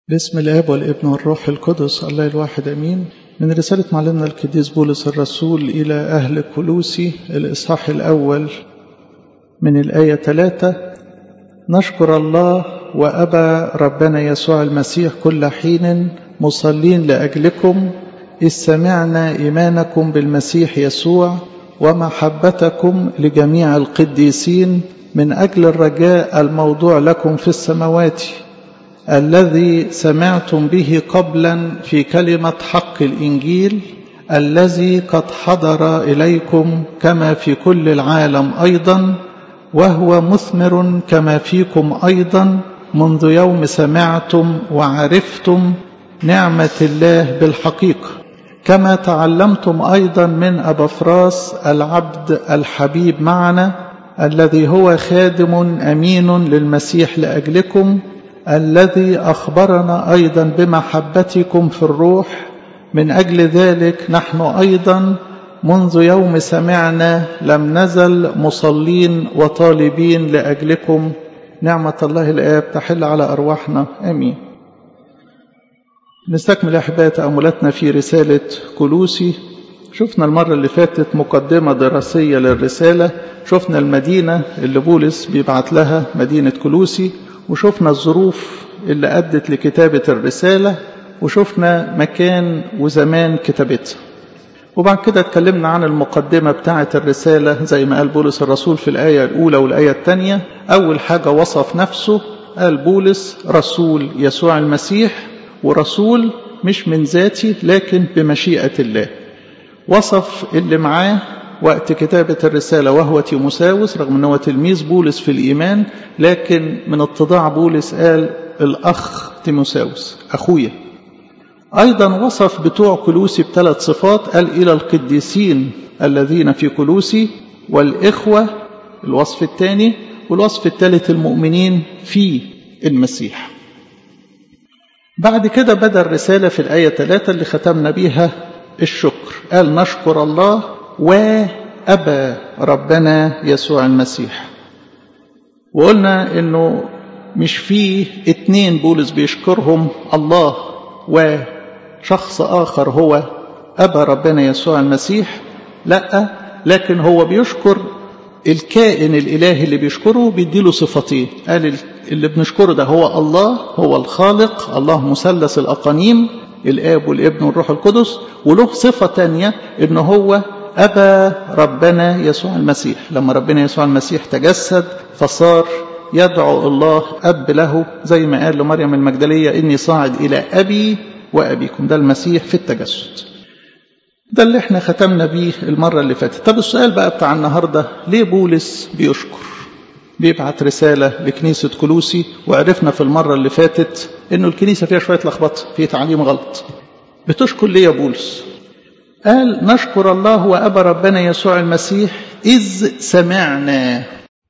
باسم الآب والابن والروح القدس الله الواحد أمين. من رسالة معلمنا القديس بولس الرسول إلى أهل كولوسي الإصحاح الأول من الآية 3: نشكر الله وأبا ربنا يسوع المسيح كل حين مصلين لأجلكم، إذ سمعنا إيمانكم بالمسيح يسوع ومحبتكم لجميع القديسين من أجل الرجاء الموضوع لكم في السماوات، الذي سمعتم به قبلا في كلمة حق الإنجيل، الذي قد حضر إليكم كما في كل العالم أيضا، وهو مثمر كما فيكم أيضا منذ يوم سمعتم وعرفتم نعمة الله بالحقيقة، كما تعلمتم أيضا من أبافراس العبد الحبيب معنا، الذي هو خادم أمين للمسيح لأجلكم، الذي أخبرنا أيضا بمحبتكم في الروح. من أجل ذلك نحن أيضا منذ يوم سمعنا لم نزل مصلين وطالبين لأجلكم. نعمة الله الآب تحل على أرواحنا آمين. نستكمل أحباء تأملاتنا في رسالة كولوسي. شفنا المرة اللي فاتت مقدمة دراسية للرسالة، شفنا المدينة اللي بولس بيبعت لها مدينة كولوسي، وشفنا الظروف اللي أدت لكتابة الرسالة، وشفنا مكان وزمان كتابتها. وبعد كده اتكلمنا عن المقدمة بتاعة الرسالة زي ما قال بولس الرسول في الآية الأولى والآية الثانية. أول حاجة وصف نفسه، قال بولس رسول يسوع المسيح، ورسول مش من ذاتي لكن بمشيئة الله. وصف اللي معاه وقت كتابة الرسالة وهو تيموساوس، رغم أنه تلميذ بولس في الإيمان، لكن من اتضاع بولس قال الأخ تيموساوس أخويا. أيضا وصف بتوع كولوسي بثلاث صفات، قال إلى القديسين الذين في كولوسي، والإخوة الوصف الثاني، والوصف الثالث المؤمنين في المسيح. بعد كده بدأ الرسالة في الآية 3 اللي ختمنا بيها الشكر، قال نشكر الله وأبا ربنا يسوع المسيح. وقلنا إنه مش فيه اتنين بولس بيشكرهم، الله وشخص آخر هو أبا ربنا يسوع المسيح، لا، لكن هو بيشكر الكائن الإلهي اللي بيشكره، بيديله صفتين. قال اللي بنشكره ده هو الله، هو الخالق، الله مثلث الأقانيم، الآب والابن والروح القدس، وله صفة تانية إنه هو أبا ربنا يسوع المسيح. لما ربنا يسوع المسيح تجسد فصار يدعو الله أب له، زي ما قال لمريم المجدلية إني صاعد إلى أبي وأبيكم. ده المسيح في التجسد. ده اللي احنا ختمنا بيه المرة اللي فاتت. طب السؤال بقى بتاع النهاردة، ليه بولس بيشكر؟ بيبعت رسالة لكنيسة كولوسي، وعرفنا في المرة اللي فاتت إنه الكنيسة فيها شوية لخبطة، فيه تعليم غلط. بتشكر ليه يا بولس؟ قال نشكر الله وأبا ربنا يسوع المسيح إذ سمعنا.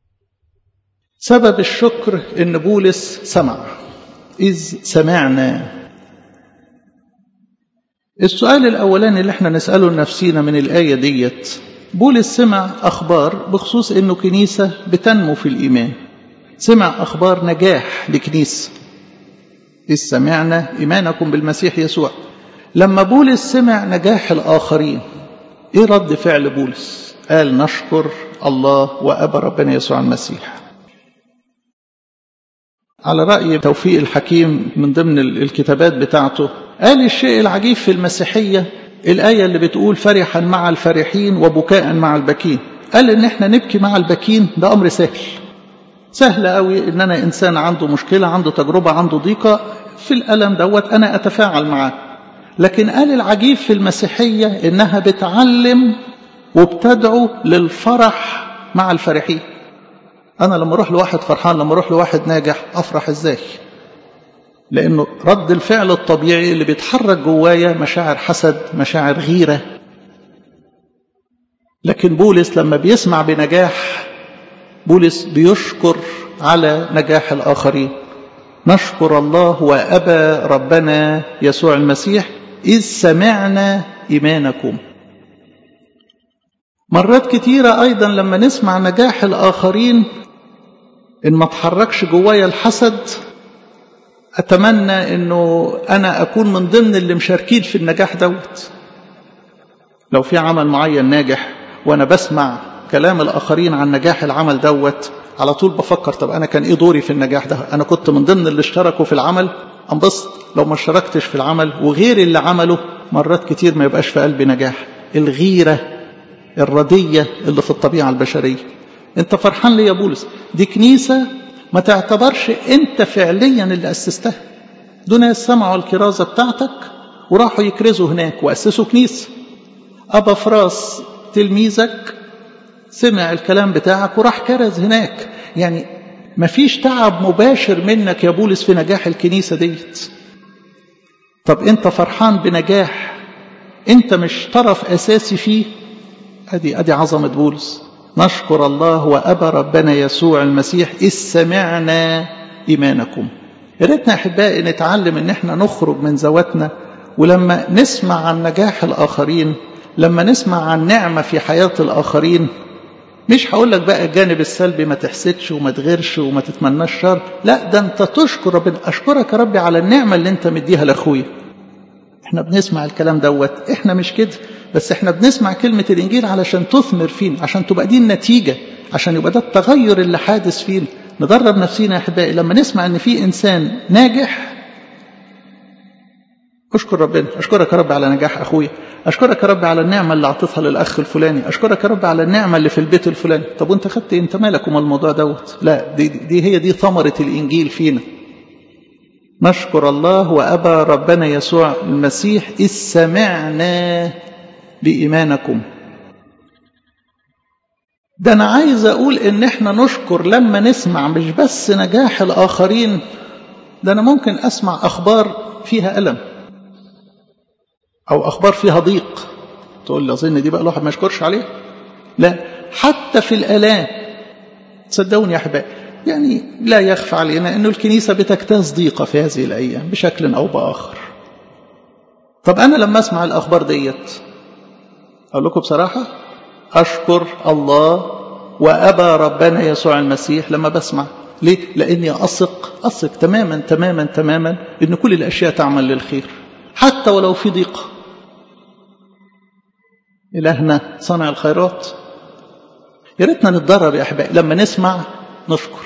سبب الشكر إن بولس سمع، إذ سمعنا. السؤال الأولاني اللي احنا نسأله لنفسينا من الآية ديت، بولس سمع أخبار بخصوص إنه كنيسة بتنمو في الإيمان، سمع أخبار نجاح لكنيسة، إذ سمعنا إيمانكم بالمسيح يسوع. لما بولس سمع نجاح الآخرين، إيه رد فعل بولس؟ قال نشكر الله وأبا ربنا يسوع المسيح. على رأي توفيق الحكيم من ضمن الكتابات بتاعته، قال الشيء العجيب في المسيحية الآية اللي بتقول فرحا مع الفرحين وبكاء مع البكين. قال إن احنا نبكي مع البكين ده أمر سهل قوي، إن أنا إنسان عنده مشكلة، عنده تجربة، عنده ضيقة، في الألم دوت أنا أتفاعل معاه. لكن قال العجيب في المسيحية إنها بتعلم وبتدعو للفرح مع الفرحين. أنا لما أروح لواحد فرحان، لما أروح لواحد ناجح، أفرح إزاي؟ لأنه رد الفعل الطبيعي اللي بيتحرك جوايا مشاعر حسد، مشاعر غيرة. لكن بولس لما بيسمع بنجاح، بولس بيشكر على نجاح الآخرين. نشكر الله وأبا ربنا يسوع المسيح إذ سمعنا إيمانكم. مرات كتيرة أيضا لما نسمع نجاح الآخرين، إن ما تحركش جوايا الحسد، أتمنى أنه أنا أكون من ضمن اللي مشاركين في النجاح دوت. لو في عمل معين ناجح وأنا بسمع كلام الآخرين عن نجاح العمل دوت، على طول بفكر طب أنا كان إيه دوري في النجاح ده؟ أنا كنت من ضمن اللي اشتركوا في العمل؟ انبسط. لو ما اشتركتش في العمل وغير اللي عمله، مرات كتير ما يبقاش في قلبي نجاح. الغيرة الردية اللي في الطبيعة البشرية. انت فرحان ليه يا بولس؟ دي كنيسة ما تعتبرش انت فعليا اللي أسستها. دون السمع والكرازة بتاعتك وراحوا يكرزوا هناك وأسسوا كنيسة. أبا فراس تلميذك سمع الكلام بتاعك وراح كرز هناك. يعني ما فيش تعب مباشر منك يا بولس في نجاح الكنيسة ديت. طب انت فرحان بنجاح انت مش طرف أساسي فيه؟ ادي عظمة بولس. نشكر الله وأبا ربنا يسوع المسيح إذ سمعنا إيمانكم. يا ريتنا أحبائي نتعلم إن احنا نخرج من ذواتنا، ولما نسمع عن نجاح الآخرين، لما نسمع عن نعمة في حياة الآخرين، مش هقول لك بقى الجانب السلبي ما تحسدش وما تغيرش وما تتمناش شر، لا ده انت تشكر ربنا. أشكرك يا ربي على النعمة اللي انت مديها لأخويا. احنا بنسمع الكلام دوت، احنا مش كده بس، احنا بنسمع كلمة الإنجيل علشان تثمر فينا، عشان تبقى دي النتيجة، عشان يبقى ده التغير اللي حادث فينا. ندرب نفسينا يا أحبائي لما نسمع ان في إنسان ناجح، أشكر ربنا. أشكرك يا رب على نجاح أخويا، أشكرك يا رب على النعمة اللي أعطتها للأخ الفلاني، أشكرك يا رب على النعمة اللي في البيت الفلاني. طب وانت خدت انت مالكم الموضوع دوت؟ لا، دي ثمرة الإنجيل فينا. نشكر الله وأبا ربنا يسوع المسيح إذ سمعنا بإيمانكم. ده أنا عايز أقول إن إحنا نشكر لما نسمع مش بس نجاح الآخرين، ده أنا ممكن أسمع أخبار فيها ألم أو أخبار فيها ضيق، تقول لي أظن دي بقى الواحد ما يشكرش عليه. لا، حتى في الآلام صدقوني يا أحبائي، يعني لا يخفى علينا أن الكنيسة بتجتاز ضيقة في هذه الأيام بشكل أو بآخر. طب أنا لما أسمع الأخبار ديت أقول لكم بصراحة أشكر الله وأبا ربنا يسوع المسيح لما بسمع. ليه؟ لأني أثق تماما أن كل الأشياء تعمل للخير حتى ولو في ضيقة. إلهنا صنع الخيرات. يا ريتنا نتدرب يا أحبائي لما نسمع نشكر.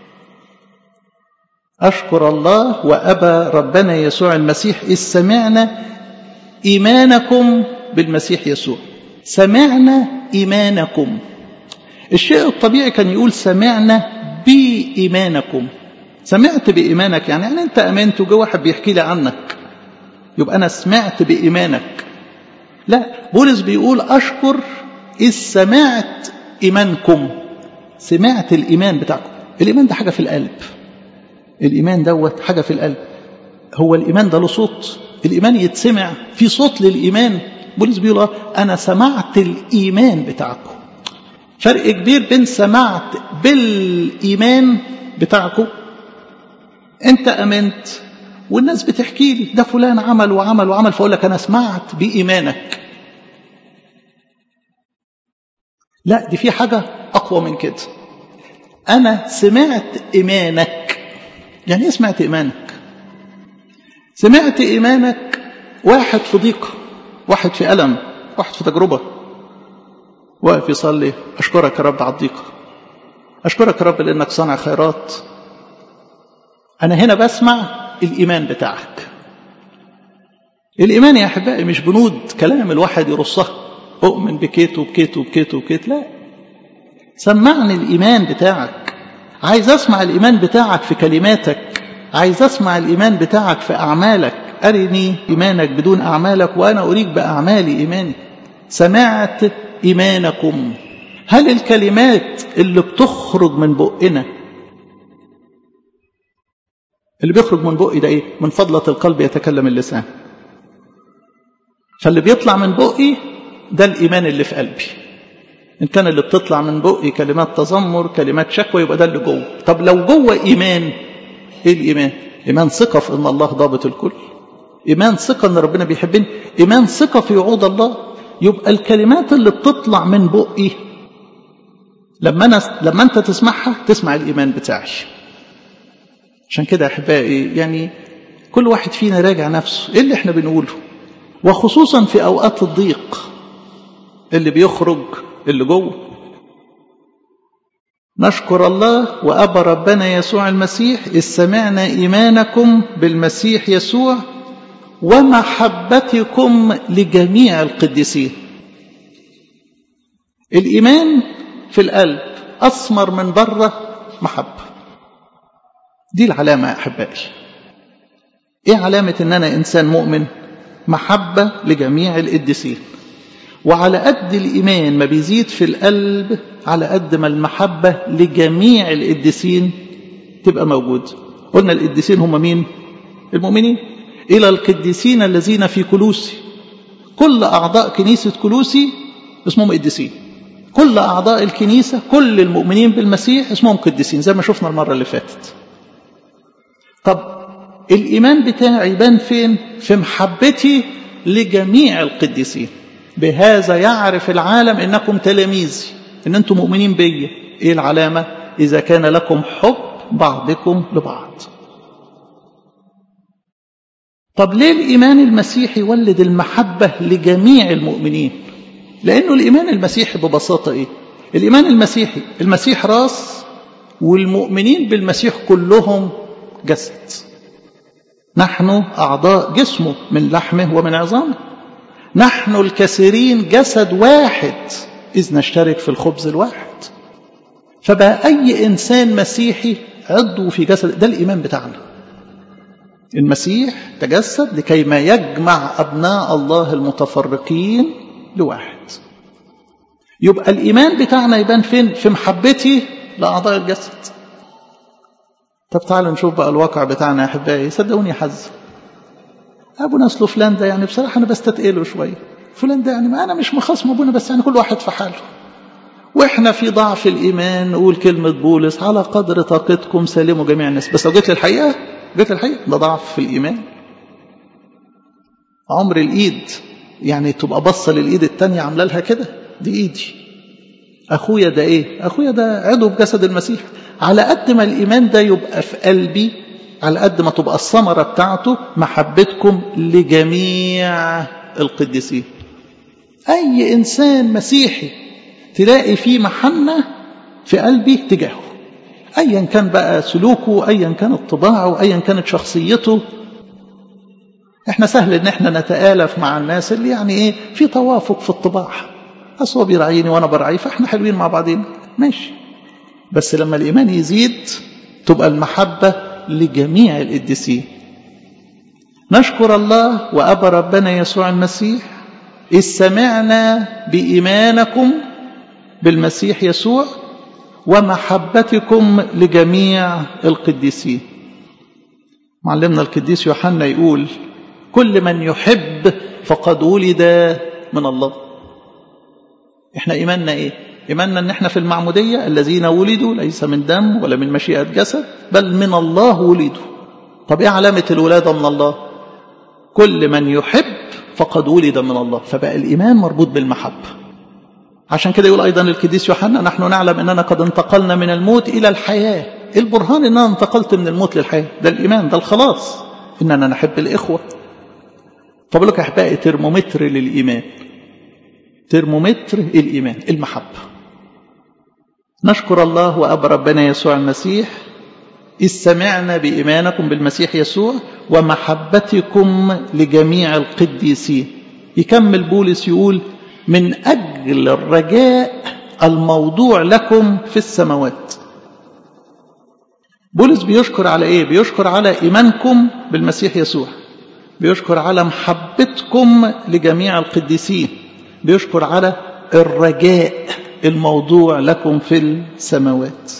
أشكر الله وأبا ربنا يسوع المسيح إذ سمعنا إيمانكم بالمسيح يسوع. سمعنا إيمانكم. الشيء الطبيعي كان يقول سمعنا بإيمانكم. سمعت بإيمانك يعني أنت أمنت وجو واحد بيحكي لي عنك يبقى أنا سمعت بإيمانك. لا، بولس بيقول أشكر إذ سمعت إيمانكم. سمعت الإيمان بتاعكم. الإيمان ده حاجة في القلب. الإيمان دوت حاجة في القلب. هو الإيمان ده له صوت. الإيمان يتسمع في صوت للإيمان. بولس بيقول أنا سمعت الإيمان بتاعكم. فرق كبير بين سمعت بالإيمان بتاعكم، أنت أمنت والناس بتحكي لي ده فلان عمل وعمل وعمل، فأقول لك أنا سمعت بإيمانك. لا، دي في حاجة أقوى من كده. أنا سمعت إيمانك. يعني إيه سمعت إيمانك؟ سمعت إيمانك واحد في ضيقة، واحد في ألم، واحد في تجربة، واقف يصلي أشكرك يا رب على الضيقة، أشكرك يا رب لأنك صانع خيرات. أنا هنا بسمع الإيمان بتاعك. الإيمان يا أحبائي مش بنود كلام الواحد يرصها، أؤمن بكيت وبكيت وبكيت وبكيت. لا، سمعني الإيمان بتاعك. عايز أسمع الإيمان بتاعك في كلماتك، عايز أسمع الإيمان بتاعك في أعمالك. أرني إيمانك بدون أعمالك وأنا أريك بأعمالي إيماني. سمعت إيمانكم. هل الكلمات اللي بتخرج من بقنا، اللي بيخرج من بقي ده إيه؟ من فضلة القلب يتكلم اللسان. فاللي بيطلع من بقي ده الإيمان اللي في قلبي. إن كان اللي بتطلع من بقي كلمات تذمر، كلمات شكوى، يبقى ده اللي جوه. طب لو جوه إيمان، إيه الإيمان؟ إيمان ثقة في إن الله ضابط الكل، إيمان ثقة إن ربنا بيحبني، إيمان ثقة في وعود الله. يبقى الكلمات اللي بتطلع من بقي لما أنت تسمعها تسمع الإيمان بتاعي. عشان كده أحبائي يعني كل واحد فينا راجع نفسه، ايه اللي احنا بنقوله؟ وخصوصا في اوقات الضيق اللي بيخرج اللي جوه. نشكر الله وأبى ربنا يسوع المسيح إذ سمعنا إيمانكم بالمسيح يسوع ومحبتكم لجميع القديسين. الإيمان في القلب أثمر من بره محبة. دي العلامة يا أحبائي. إيه علامة إن أنا إنسان مؤمن؟ محبة لجميع القديسين. وعلى قد الإيمان ما بيزيد في القلب على قد ما المحبة لجميع القديسين تبقى موجود. قلنا القديسين هم مين؟ المؤمنين. إلى القديسين الذين في كلوسي. كل أعضاء كنيسة كلوسي اسمهم قديسين. كل أعضاء الكنيسة، كل المؤمنين بالمسيح اسمهم قديسين، زي ما شفنا المرة اللي فاتت. طب الإيمان بتاعي يبان فين؟ في محبتي لجميع القديسين. بهذا يعرف العالم إنكم تلاميذي، إن أنتم مؤمنين بي. إيه العلامة؟ إذا كان لكم حب بعضكم لبعض. طب ليه الإيمان المسيحي يولد المحبة لجميع المؤمنين؟ لأنه الإيمان المسيحي ببساطة إيه؟ الإيمان المسيحي، المسيح راس والمؤمنين بالمسيح كلهم جسد. نحن أعضاء جسمه من لحمه ومن عظامه. نحن الكثيرين جسد واحد إذ نشترك في الخبز الواحد. فبقى أي إنسان مسيحي عضو في جسد. ده الإيمان بتاعنا. المسيح تجسد لكي ما يجمع أبناء الله المتفرقين لواحد. يبقى الإيمان بتاعنا يبان فين؟ في محبتي لأعضاء الجسد. طب تعالوا نشوف بقى الواقع بتاعنا يا أحبائي. صدقوني حز أبونا أصله فلان ده يعني بصراحة أنا بستتقله شوية. فلان ده يعني ما أنا مش مخاصم أبونا، بس يعني كل واحد في حاله. وإحنا في ضعف الإيمان نقول كلمة بولس على قدر طاقتكم سلموا جميع الناس. بس لو جيت للحقيقة ده ضعف في الإيمان. عمر الإيد يعني تبقى بصة للإيد التانية عاملة لها كده، دي إيدي. أخويا ده إيه؟ أخويا ده عضو بجسد المسيح. على قد ما الإيمان ده يبقى في قلبي، على قد ما تبقى الثمرة بتاعته محبتكم لجميع القديسين. أي إنسان مسيحي تلاقي فيه محنة في قلبي تجاهه، أيا كان بقى سلوكه، أيا كانت طباعه، أيا كانت شخصيته. احنا سهل ان احنا نتآلف مع الناس اللي يعني ايه في توافق في الطباع. اصل هو بيراعيني وانا براعيه فاحنا حلوين مع بعضين ماشي. بس لما الإيمان يزيد تبقى المحبة لجميع القديسين. نشكر الله وأبى ربنا يسوع المسيح إذ سمعنا بإيمانكم بالمسيح يسوع ومحبتكم لجميع القديسين. معلمنا القديس يوحنا يقول كل من يحب فقد ولد من الله. احنا إيماننا ايه؟ إيماننا ان احنا في المعمودية الذين ولدوا ليس من دم ولا من مشيئة جسد بل من الله ولدوا. طب ايه علامة الولادة من الله؟ كل من يحب فقد ولد من الله. فبقى الإيمان مربوط بالمحبة. عشان كده يقول أيضا القديس يوحنا نحن نعلم أننا قد انتقلنا من الموت إلى الحياة. البرهان أننا انتقلت من الموت للحياة، ده الإيمان، ده الخلاص، أننا نحب الإخوة. طب لك يا أحبائي ترمومتر للإيمان، ترمومتر الإيمان المحبة. نشكر الله وأبى ربنا يسوع المسيح إذ سمعنا بإيمانكم بالمسيح يسوع ومحبتكم لجميع القديسين. يكمل بولس يقول من أجل الرجاء الموضوع لكم في السماوات. بولس بيشكر على إيه؟ بيشكر على إيمانكم بالمسيح يسوع، بيشكر على محبتكم لجميع القديسين، بيشكر على الرجاء الموضوع لكم في السماوات.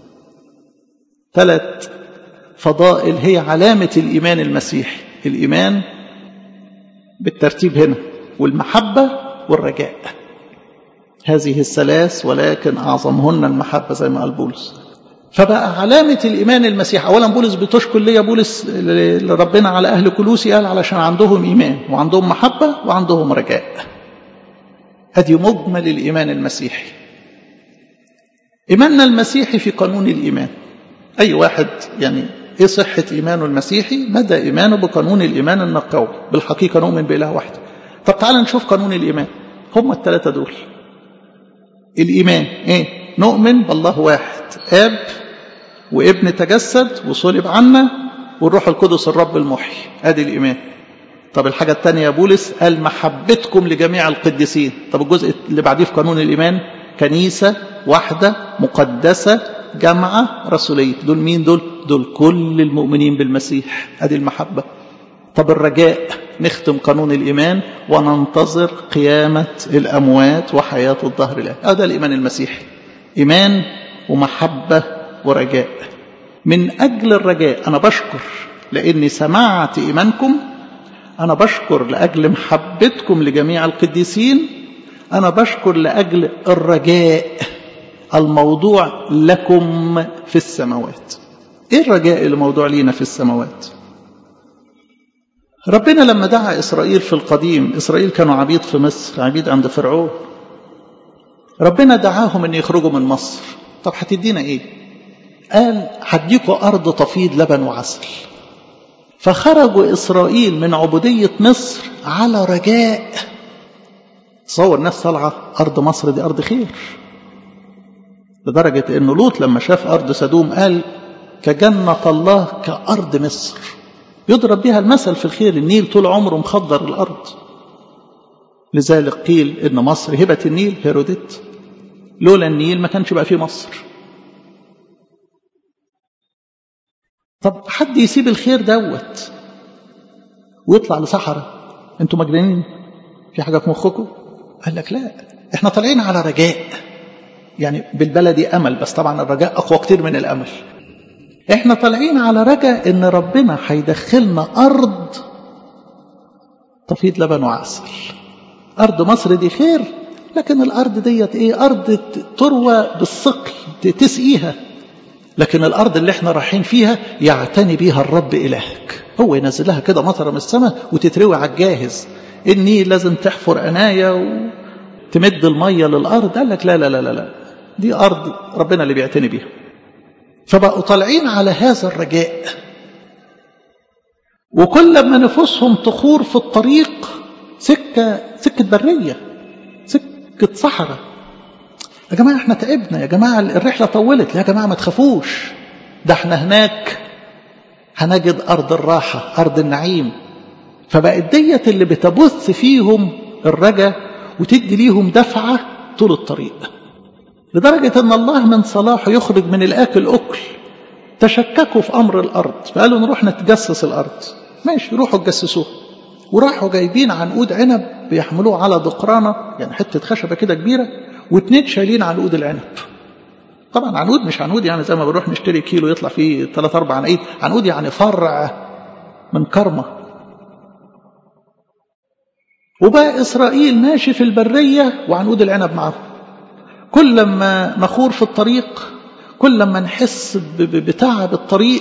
3 فضائل هي علامة الإيمان المسيحي. الإيمان بالترتيب هنا، والمحبة والرجاء، هذه الثلاث ولكن أعظمهن المحبة زي ما قال بولس. فبقى علامة الإيمان المسيحي أولا بولس بتشكر ليه بولس لربنا على أهل كلوسي، قال علشان عندهم إيمان وعندهم محبة وعندهم رجاء. هذه مجمل الإيمان المسيحي. إيماننا المسيحي في قانون الإيمان. أي واحد يعني إيه صحة إيمانه المسيحي؟ مدى إيمانه بقانون الإيمان النقاوي، بالحقيقة نؤمن بإله واحد. طب تعال نشوف قانون الإيمان. هم الثلاثة دول. الإيمان إيه؟ نؤمن بالله واحد، آب وابن تجسد وصلب عنا والروح القدس الرب المحيي. أدي الإيمان. طب الحاجة الثانية يا بولس قال محبتكم لجميع القديسين. طب الجزء اللي بعديه في قانون الإيمان كنيسة واحدة مقدسة جامعة رسولية. دول مين دول؟ دول كل المؤمنين بالمسيح. أدي المحبة. طب الرجاء نختم قانون الإيمان وننتظر قيامة الأموات وحياة الظهر الآن. هذا الإيمان المسيحي، إيمان ومحبة ورجاء. من أجل الرجاء أنا بشكر لأني سمعت إيمانكم، أنا بشكر لأجل محبتكم لجميع القديسين، أنا بشكر لأجل الرجاء الموضوع لكم في السماوات. إيه الرجاء اللي موضوع لينا في السماوات؟ ربنا لما دعا إسرائيل في القديم، إسرائيل كانوا عبيد في مصر، عبيد عند فرعون. ربنا دعاهم أن يخرجوا من مصر. طب هتدينا إيه؟ قال هديكوا أرض تفيض لبن وعسل. فخرجوا إسرائيل من عبودية مصر على رجاء. تصور ناس طالعة أرض مصر دي أرض خير، لدرجة أن لوط لما شاف أرض سدوم قال كجنة الله كأرض مصر. يضرب بها المثل في الخير. النيل طول عمره مخضر الأرض، لذلك قيل إن مصر هبة النيل هيروديت. لولا النيل ما كانش بقى فيه مصر. طب حد يسيب الخير دوت ويطلع لصحراء؟ انتوا مجنونين؟ في حاجة في مخكم؟ قال لك لا، احنا طالعين على رجاء، يعني بالبلدي أمل، بس طبعا الرجاء أقوى كتير من الأمل. احنا طالعين على رجاء ان ربنا هيدخلنا أرض تفيض لبن وعسل. أرض مصر دي خير، لكن الأرض ديت ايه؟ أرض تروى بالسقي تسقيها. لكن الأرض اللي احنا رايحين فيها يعتني بيها الرب إلهك، هو ينزل لها كده مطر من السماء وتتروي على الجاهز. النيل لازم تحفر أنايا وتمد المية للأرض. قال لك لا لا لا لا، دي أرض ربنا اللي بيعتني بيها. فبقوا طالعين على هذا الرجاء، وكل ما نفوسهم تخور في الطريق سكة برية، سكة صحراء. يا جماعة احنا تعبنا، يا جماعة الرحلة طولت، يا جماعة ما تخافوش، ده احنا هناك هنجد أرض الراحة، أرض النعيم. فبقت ديت اللي بتبث فيهم الرجاء وتدي ليهم دفعة طول الطريق، لدرجة أن الله من صلاحه يخرج من الآكل أكل. تشككوا في أمر الأرض، فقالوا نروح نتجسس الأرض. ماشي، روحوا تجسسوها. وراحوا جايبين عنقود عنب بيحملوه على دقرانة، يعني حتة خشبة كده كبيرة، واتنين شايلين عنقود العنب. طبعا عنقود مش عنقود يعني زي ما بنروح نشتري كيلو يطلع فيه 3-4 عنقود. عنقود يعني فرع من كرمة. وبقى إسرائيل ماشي في البرية وعنقود العنب معه. كل ما نخور في الطريق، كل ما نحس بتعب الطريق،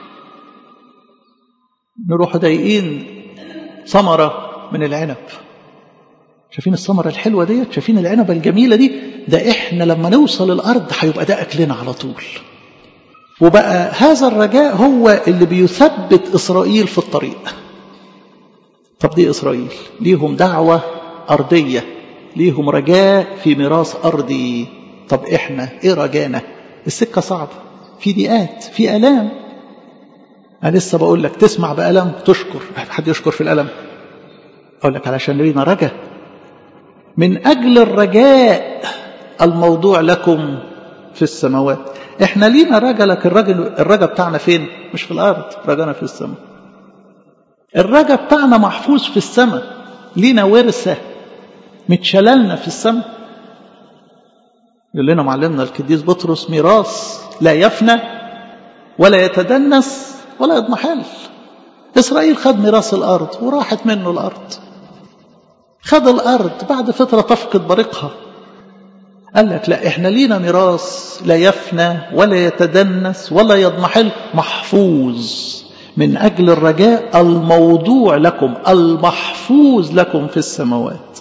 نروح ضايقين ثمرة من العنب. شايفين الثمرة الحلوة دي؟ شايفين العنبة الجميلة دي؟ ده احنا لما نوصل الأرض هيبقى ده أكلنا على طول. وبقى هذا الرجاء هو اللي بيثبت إسرائيل في الطريق. طب دي إسرائيل ليهم دعوة أرضية، ليهم رجاء في ميراث أرضي. طب إحنا إيه رجانا؟ السكة صعبة، في ضيقات، في ألام. أنا لسه بقول لك تسمع بألم تشكر. حد يشكر في الألم؟ أقول لك علشان لينا رجاء. من أجل الرجاء الموضوع لكم في السماوات. إحنا لينا رجاء، لكن الرجاء بتاعنا فين؟ مش في الأرض، رجانا في السماء. الرجاء بتاعنا محفوظ في السماء، لينا ورثة متشللنا في السماء. يقول لنا معلمنا القديس بطرس ميراث لا يفنى ولا يتدنس ولا يضمحل. إسرائيل خد ميراث الأرض وراحت منه الأرض. خد الأرض بعد فترة تفقد بريقها. قال لك لا، إحنا لينا ميراث لا يفنى ولا يتدنس ولا يضمحل، محفوظ من أجل الرجاء الموضوع لكم، المحفوظ لكم في السماوات.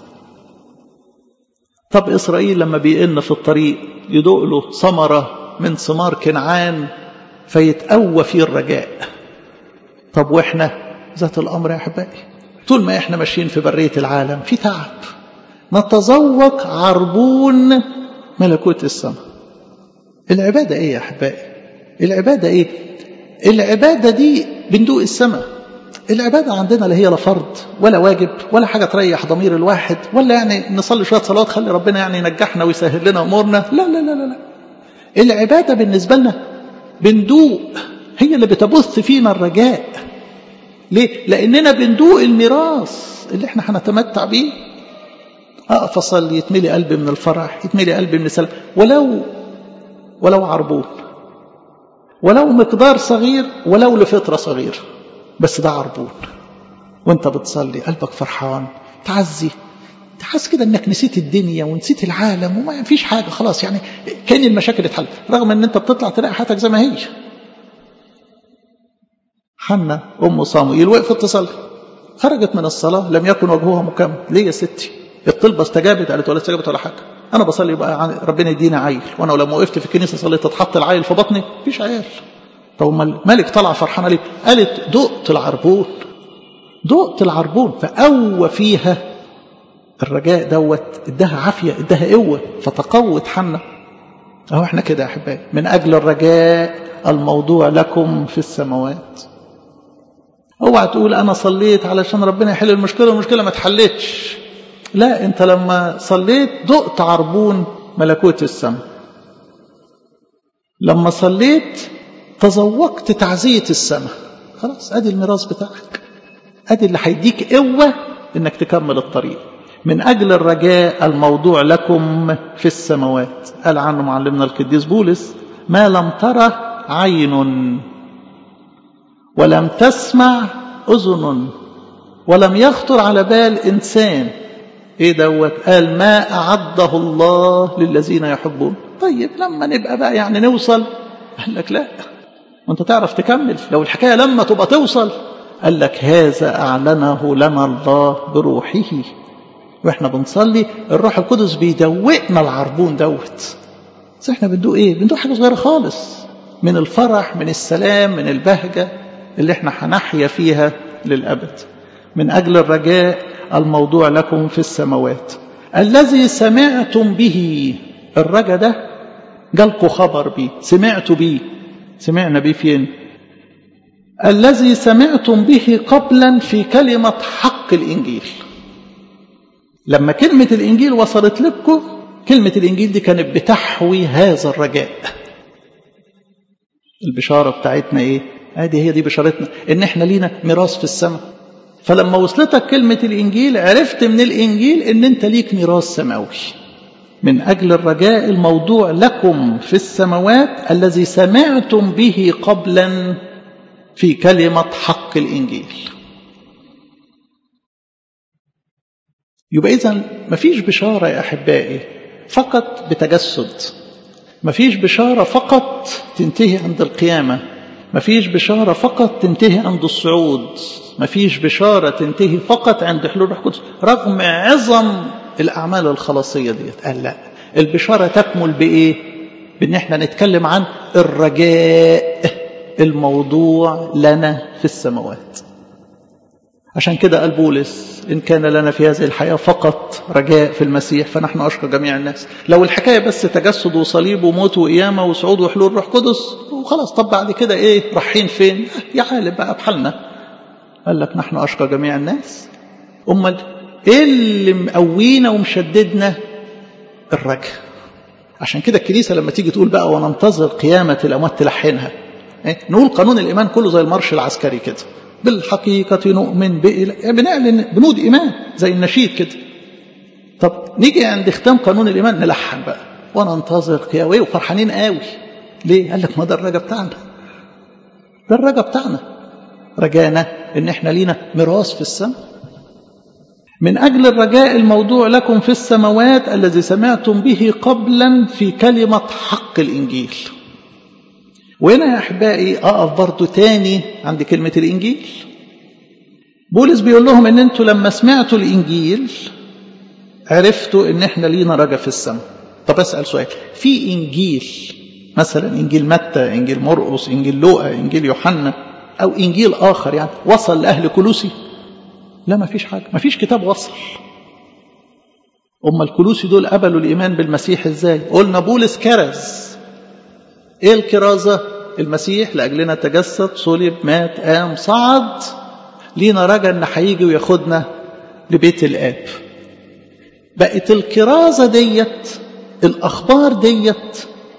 طب إسرائيل لما بيئن في الطريق يدوق له ثمرة من ثمار كنعان، فيتقوى فيه الرجاء. طب وإحنا ذات الأمر يا أحبائي، طول ما إحنا ماشيين في برية العالم في تعب، نتذوق عربون ملكوت السماء. العبادة إيه يا أحبائي؟ العبادة إيه؟ العبادة دي بندوق السماء. العبادة عندنا لا هي لا فرض ولا واجب ولا حاجة تريح ضمير الواحد، ولا يعني نصلي شوية صلوات خلي ربنا يعني ينجحنا ويسهل لنا أمورنا. لا لا لا لا. العبادة بالنسبة لنا بندوق، هي اللي بتبث فينا الرجاء. ليه؟ لأننا بندوق الميراث اللي احنا هنتمتع بيه. أقف أصلي يتملي قلبي من الفرح، يتملي قلبي من السلام، ولو عربون، ولو مقدار صغير، ولو لفترة صغيرة، بس ده عربون. وانت بتصلي قلبك فرحان، تحس كده انك نسيت الدنيا ونسيت العالم وما فيش حاجة خلاص، يعني كأن المشاكل اتحلت، رغم ان انت بتطلع تلاقي حياتك زي ما هي. حنا ام صاموئيل وقفت تصلي، خرجت من الصلاة لم يكن وجهها مكمل. ليه يا ستي؟ الطلبة استجابت؟ قالت ولا استجابت ولا حاجة، انا بصلي بقى ربنا يدينا عيل، وانا لما وقفت في الكنيسة صليت تتحط العيل في بطني؟ مفيش عيال. طب مالك طلع فرحانة ليه؟ قالت دقت العربون، دقت العربون، فقوى فيها الرجاء دوت، ادها عافية، ادها قوة، فتقوت حنا. اهو احنا كده يا احبائي، من اجل الرجاء الموضوع لكم في السماوات. اوعى تقول انا صليت علشان ربنا يحل المشكلة والمشكلة ما اتحلتش. لا، انت لما صليت دقت عربون ملكوت السماء. لما صليت تذوقت تعزية السماء. خلاص، ادي الميراث بتاعك، ادي اللي هيديك قوة انك تكمل الطريق. من اجل الرجاء الموضوع لكم في السماوات. قال عنه معلمنا القديس بولس: ما لم ترى عين ولم تسمع اذن ولم يخطر على بال انسان. ايه دوت؟ قال ما اعده الله للذين يحبون. طيب لما نبقى بقى يعني نوصل، قال لك لا، وانت تعرف تكمل لو الحكاية لما تبقى توصل. قال لك هذا أعلنه لنا الله بروحه. واحنا بنصلي الروح القدس بيدوقنا العربون دوت. بس احنا بندوق ايه؟ بندوق حاجة صغيرة خالص من الفرح، من السلام، من البهجة اللي احنا هنحيا فيها للأبد. من أجل الرجاء الموضوع لكم في السماوات الذي سمعتم به. الرجاء ده جالكوا خبر بيه، سمعتوا بيه. سمعنا بيه فين؟ الذي سمعتم به قبلا في كلمة حق الإنجيل. لما كلمة الإنجيل وصلت لكم، كلمة الإنجيل دي كانت بتحوي هذا الرجاء. البشارة بتاعتنا إيه؟ هي دي بشارتنا، إن إحنا لينا ميراث في السماء. فلما وصلتك كلمة الإنجيل عرفت من الإنجيل إن أنت ليك ميراث سماوي. من أجل الرجاء الموضوع لكم في السماوات الذي سمعتم به قبلا في كلمة حق الإنجيل. يبقى إذن مفيش بشارة يا أحبائي فقط بتجسد، مفيش بشارة فقط تنتهي عند القيامة، مفيش بشارة فقط تنتهي عند الصعود، مفيش بشارة تنتهي فقط عند حلول الروح القدس، رغم عظم الأعمال الخلاصية ديت. قال لا، البشارة تكمل بإيه؟ بأن احنا نتكلم عن الرجاء الموضوع لنا في السماوات. عشان كده قال بولس: إن كان لنا في هذه الحياة فقط رجاء في المسيح فنحن أشقى جميع الناس. لو الحكاية بس تجسد وصليب وموت وقيامة وصعود وحلول روح قدس وخلاص، طب بعد كده إيه؟ رايحين فين؟ يا عالم بقى بحالنا. قال لك نحن أشقى جميع الناس. أمال إيه اللي مقوينا ومشددنا؟ الرجاء. عشان كده الكنيسة لما تيجي تقول بقى وننتظر قيامة الأموات تلحنها، نقول قانون الإيمان كله زي المارش العسكري كده: بالحقيقة نؤمن بنعلن بنود إيمان زي النشيد كده. طب نيجي عند ختام قانون الإيمان نلحن بقى وننتظر قيامة وفرحانين قوي. ليه؟ قال لك ما ده الرجاء بتاعنا، ده الرجاء بتاعنا، رجانا إن إحنا لينا ميراث في السماء. من أجل الرجاء الموضوع لكم في السماوات الذي سمعتم به قبلا في كلمة حق الإنجيل. وهنا يا أحبائي أقف برضو تاني عند كلمة الإنجيل. بولس بيقول لهم إن أنتوا لما سمعتوا الإنجيل عرفتوا إن إحنا لينا رجاء في السماء. طب أسأل سؤال: في إنجيل مثلا إنجيل متى، إنجيل مرقس، إنجيل لوقا، إنجيل يوحنا، أو إنجيل آخر يعني وصل لأهل كولوسي؟ لا، ما فيش حاجة، ما فيش كتاب وصل. الكولوسي دول قبلوا الإيمان بالمسيح إزاي؟ قلنا بولس كرز. إيه الكرازة؟ المسيح لأجلنا تجسد، صلب، مات، قام، صعد، لينا رجا إن هيجي وياخدنا لبيت الآب. بقت الكرازة ديت، الأخبار ديت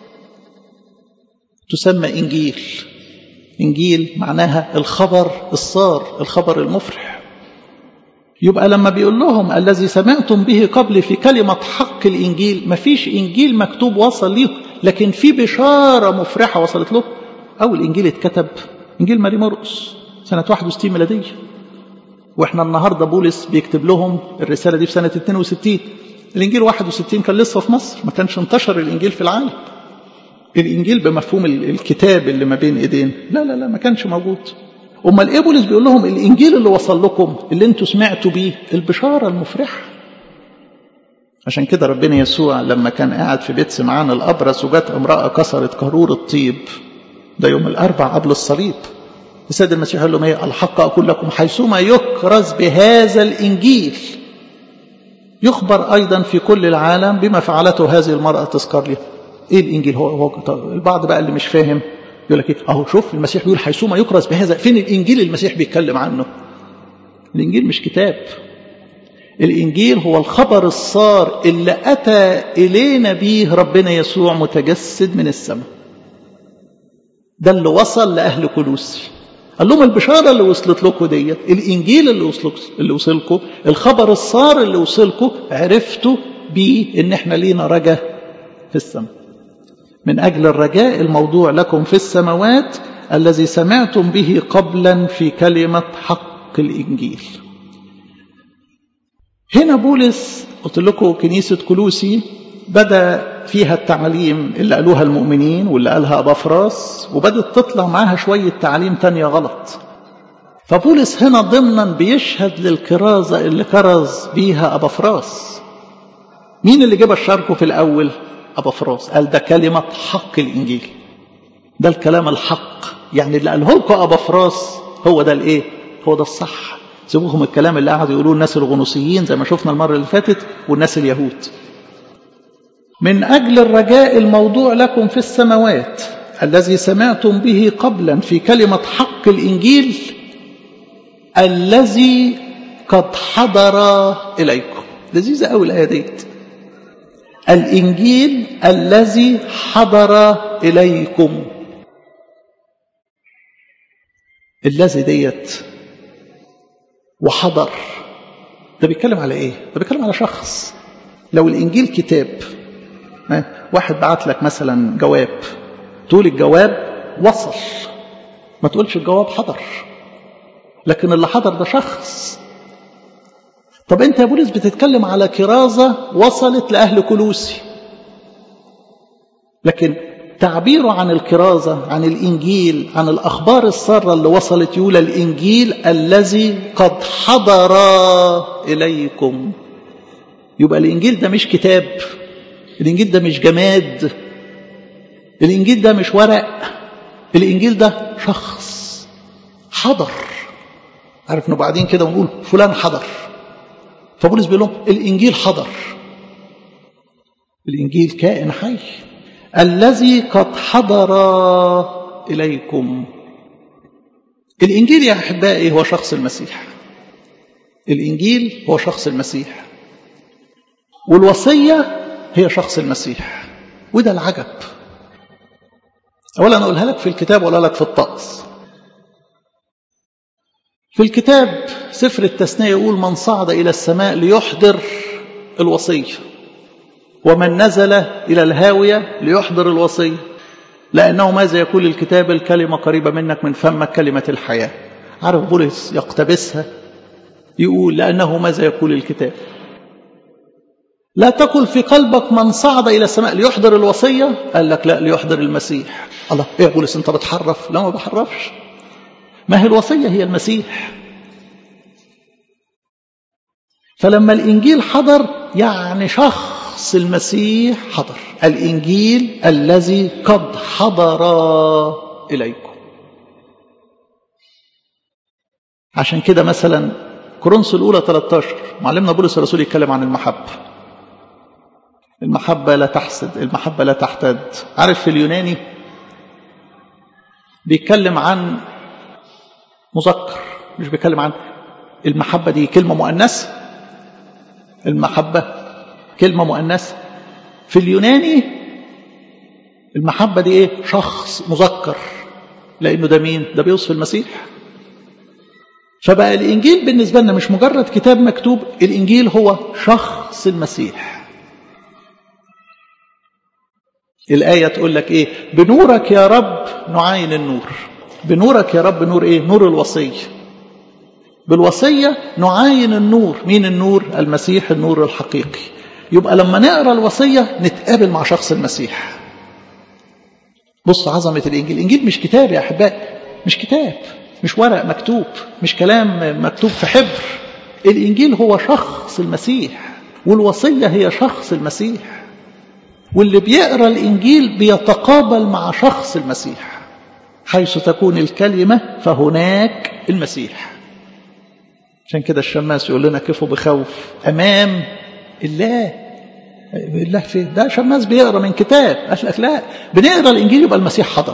تسمى إنجيل. إنجيل معناها الخبر السار، الخبر المفرح. يبقى لما بيقول لهم الذي سمعتم به قبل في كلمة حق الإنجيل، ما فيش إنجيل مكتوب وصل ليه، لكن في بشارة مفرحة وصلت له. أول إنجيل اتكتب إنجيل ماري مرقس سنة 61 ميلادية، وإحنا النهاردة بولس بيكتب لهم الرسالة دي في سنة 62. الإنجيل 61 كان لسه في مصر، ما كانش انتشر الإنجيل في العالم. الإنجيل بمفهوم الكتاب اللي ما بين إيدين، لا لا لا، ما كانش موجود. أما الإيه بولس بيقول لهم الإنجيل اللي وصل لكم، اللي انتوا سمعتوا بيه، البشارة المفرحة. عشان كده ربنا يسوع لما كان قاعد في بيت سمعان الأبرص وجات امرأة كسرت قارورة طيب، ده يوم الأربع قبل الصليب، السيد المسيح قال لهم ايه؟ الحق أقول لكم حيثما يكرز بهذا الإنجيل يخبر أيضا في كل العالم بما فعلته هذه المرأة تذكر لها. ايه الإنجيل؟ هو البعض بقى اللي مش فاهم يقول لك ايه؟ اهو شوف المسيح بيقول حيثما يكرز بهذا، فين الإنجيل المسيح بيتكلم عنه؟ الإنجيل مش كتاب، الإنجيل هو الخبر السار اللي أتى إلينا به ربنا يسوع متجسد من السماء. ده اللي وصل لأهل كولوسي، قال لهم البشارة اللي وصلت لكم ديت، الإنجيل اللي وصلكم، الخبر السار اللي وصلكم، عرفتوا بيه إن إحنا لينا رجاء في السماء. من أجل الرجاء الموضوع لكم في السماوات الذي سمعتم به قبلا في كلمة حق الإنجيل. هنا بولس قلت لكم كنيسة كولوسي بدأ فيها التعليم اللي قالوها المؤمنين واللي قالها أبافراس، وبدأت تطلع معاها شوية تعليم تانية غلط. فبولس هنا ضمنا بيشهد للكرازة اللي كرز بيها أبافراس. مين اللي جاب الشركه في الأول؟ أبافراس. قال ده كلمة حق الإنجيل، ده الكلام الحق، يعني اللي قاله لكم أبافراس هو ده الإيه؟ هو ده الصح. سيبوهم الكلام اللي قاعد يقولوه الناس الغنوصيين زي ما شفنا المرة اللي فاتت والناس اليهود. من أجل الرجاء الموضوع لكم في السماوات الذي سمعتم به قبلا في كلمة حق الإنجيل الذي قد حضر إليكم. لذيذة أوي الآية ديت، الإنجيل الذي حضر إليكم. الذي ديت وحضر، ده بيتكلم على ايه؟ ده بيتكلم على شخص. لو الانجيل كتاب، واحد بعت لك مثلا جواب، تقول الجواب وصل، ما تقولش الجواب حضر. لكن اللي حضر ده شخص. طب انت يا بولس بتتكلم على كرازة وصلت لأهل كولوسي، لكن تعبيره عن الكرازة، عن الإنجيل، عن الأخبار السارة اللي وصلت، يقول الإنجيل الذي قد حضر إليكم. يبقى الإنجيل ده مش كتاب، الإنجيل ده مش جماد، الإنجيل ده مش ورق، الإنجيل ده شخص حضر. عارف انه بعدين كده ونقول فلان حضر. فبولس بيقول لهم الإنجيل حضر، الإنجيل كائن حي الذي قد حضر إليكم. الإنجيل يا أحبائي هو شخص المسيح، الإنجيل هو شخص المسيح، والوصية هي شخص المسيح. وده العجب. أولا أنا أقولها لك في الكتاب ولا لك في الطقس. في الكتاب سفر التثنية يقول من صعد إلى السماء ليحضر الوصية، ومن نزل إلى الهاوية ليحضر الوصية، لأنه ماذا يقول الكتاب؟ الكلمة قريبة منك من فمك، كلمة الحياة. عارف بولس يقتبسها يقول لأنه ماذا يقول الكتاب؟ لا تقل في قلبك من صعد إلى السماء ليحضر الوصية، قال لك لا، ليحضر المسيح. الله، إيه يا بولس أنت بتحرف؟ لا، ما بحرفش، ما هي الوصية هي المسيح. فلما الإنجيل حضر يعني شخص شخص المسيح حضر. الإنجيل الذي قد حضر إليكم. عشان كده مثلا كورنثوس الأولى 13 معلمنا بولس الرسول يتكلم عن المحبة. المحبة لا تحسد، المحبة لا تحتد. عارف في اليوناني بيتكلم عن مذكر، مش بيتكلم عن المحبة دي كلمة مؤنثة. المحبة كلمة مؤنثة. في اليوناني المحبة دي ايه؟ شخص مذكر، لأنه ده مين؟ ده بيوصف المسيح. فبقى الإنجيل بالنسبة لنا مش مجرد كتاب مكتوب، الإنجيل هو شخص المسيح. الآية تقول لك ايه؟ بنورك يا رب نعاين النور. بنورك يا رب نور ايه؟ نور الوصية. بالوصية نعاين النور. مين النور؟ المسيح، النور الحقيقي. يبقى لما نقرأ الوصية نتقابل مع شخص المسيح. بص عظمة الإنجيل. الإنجيل مش كتاب يا أحبائي، مش كتاب، مش ورق مكتوب، مش كلام مكتوب في حبر. الإنجيل هو شخص المسيح، والوصية هي شخص المسيح. واللي بيقرأ الإنجيل بيتقابل مع شخص المسيح. حيث تكون الكلمة فهناك المسيح. عشان كده الشماس يقول لنا كيفوا بخوف أمام الله. الله فين؟ ده شماس بيقرأ من كتاب. قال لك لا، بنقرأ الإنجيل يبقى المسيح حضر.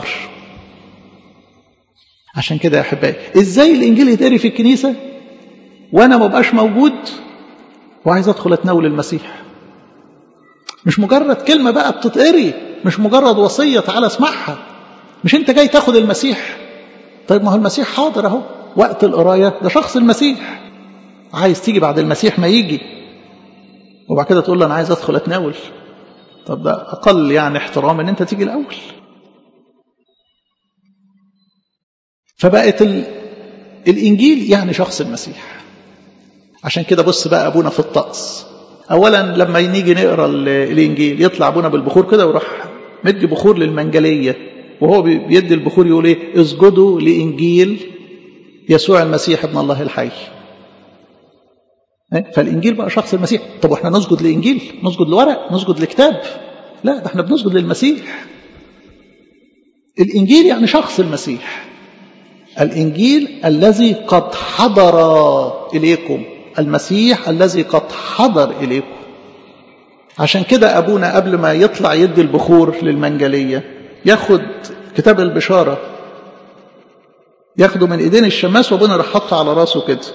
عشان كده يا أحبائي، إزاي الإنجيل يتقري في الكنيسة وأنا ما بقاش موجود وعايز أدخل أتناول المسيح؟ مش مجرد كلمة بقى بتتقري، مش مجرد وصية تعالى اسمعها. مش أنت جاي تاخد المسيح؟ طيب ما هو المسيح حاضر أهو. وقت القراية ده شخص المسيح. عايز تيجي بعد المسيح ما يجي وبعد كده تقول له أنا عايز أدخل أتناول؟ طب ده أقل يعني احترام أن أنت تيجي الأول. فبقت الإنجيل يعني شخص المسيح. عشان كده بص بقى أبونا في الطقس. أولا لما نيجي نقرأ الإنجيل يطلع أبونا بالبخور كده وراح مدي بخور للمنجلية، وهو بيدي البخور يقول إيه؟ اسجدوا لإنجيل يسوع المسيح ابن الله الحي. فالإنجيل بقى شخص المسيح. طب وإحنا نسجد لإنجيل؟ نسجد لورق؟ نسجد لكتاب؟ لا، ده إحنا بنسجد للمسيح. الإنجيل يعني شخص المسيح. الإنجيل الذي قد حضر إليكم. المسيح الذي قد حضر إليكم. عشان كده أبونا قبل ما يطلع يدي البخور للمنجلية ياخد كتاب البشارة، ياخده من إيدين الشماس، وأبونا راح حطه على راسه كده.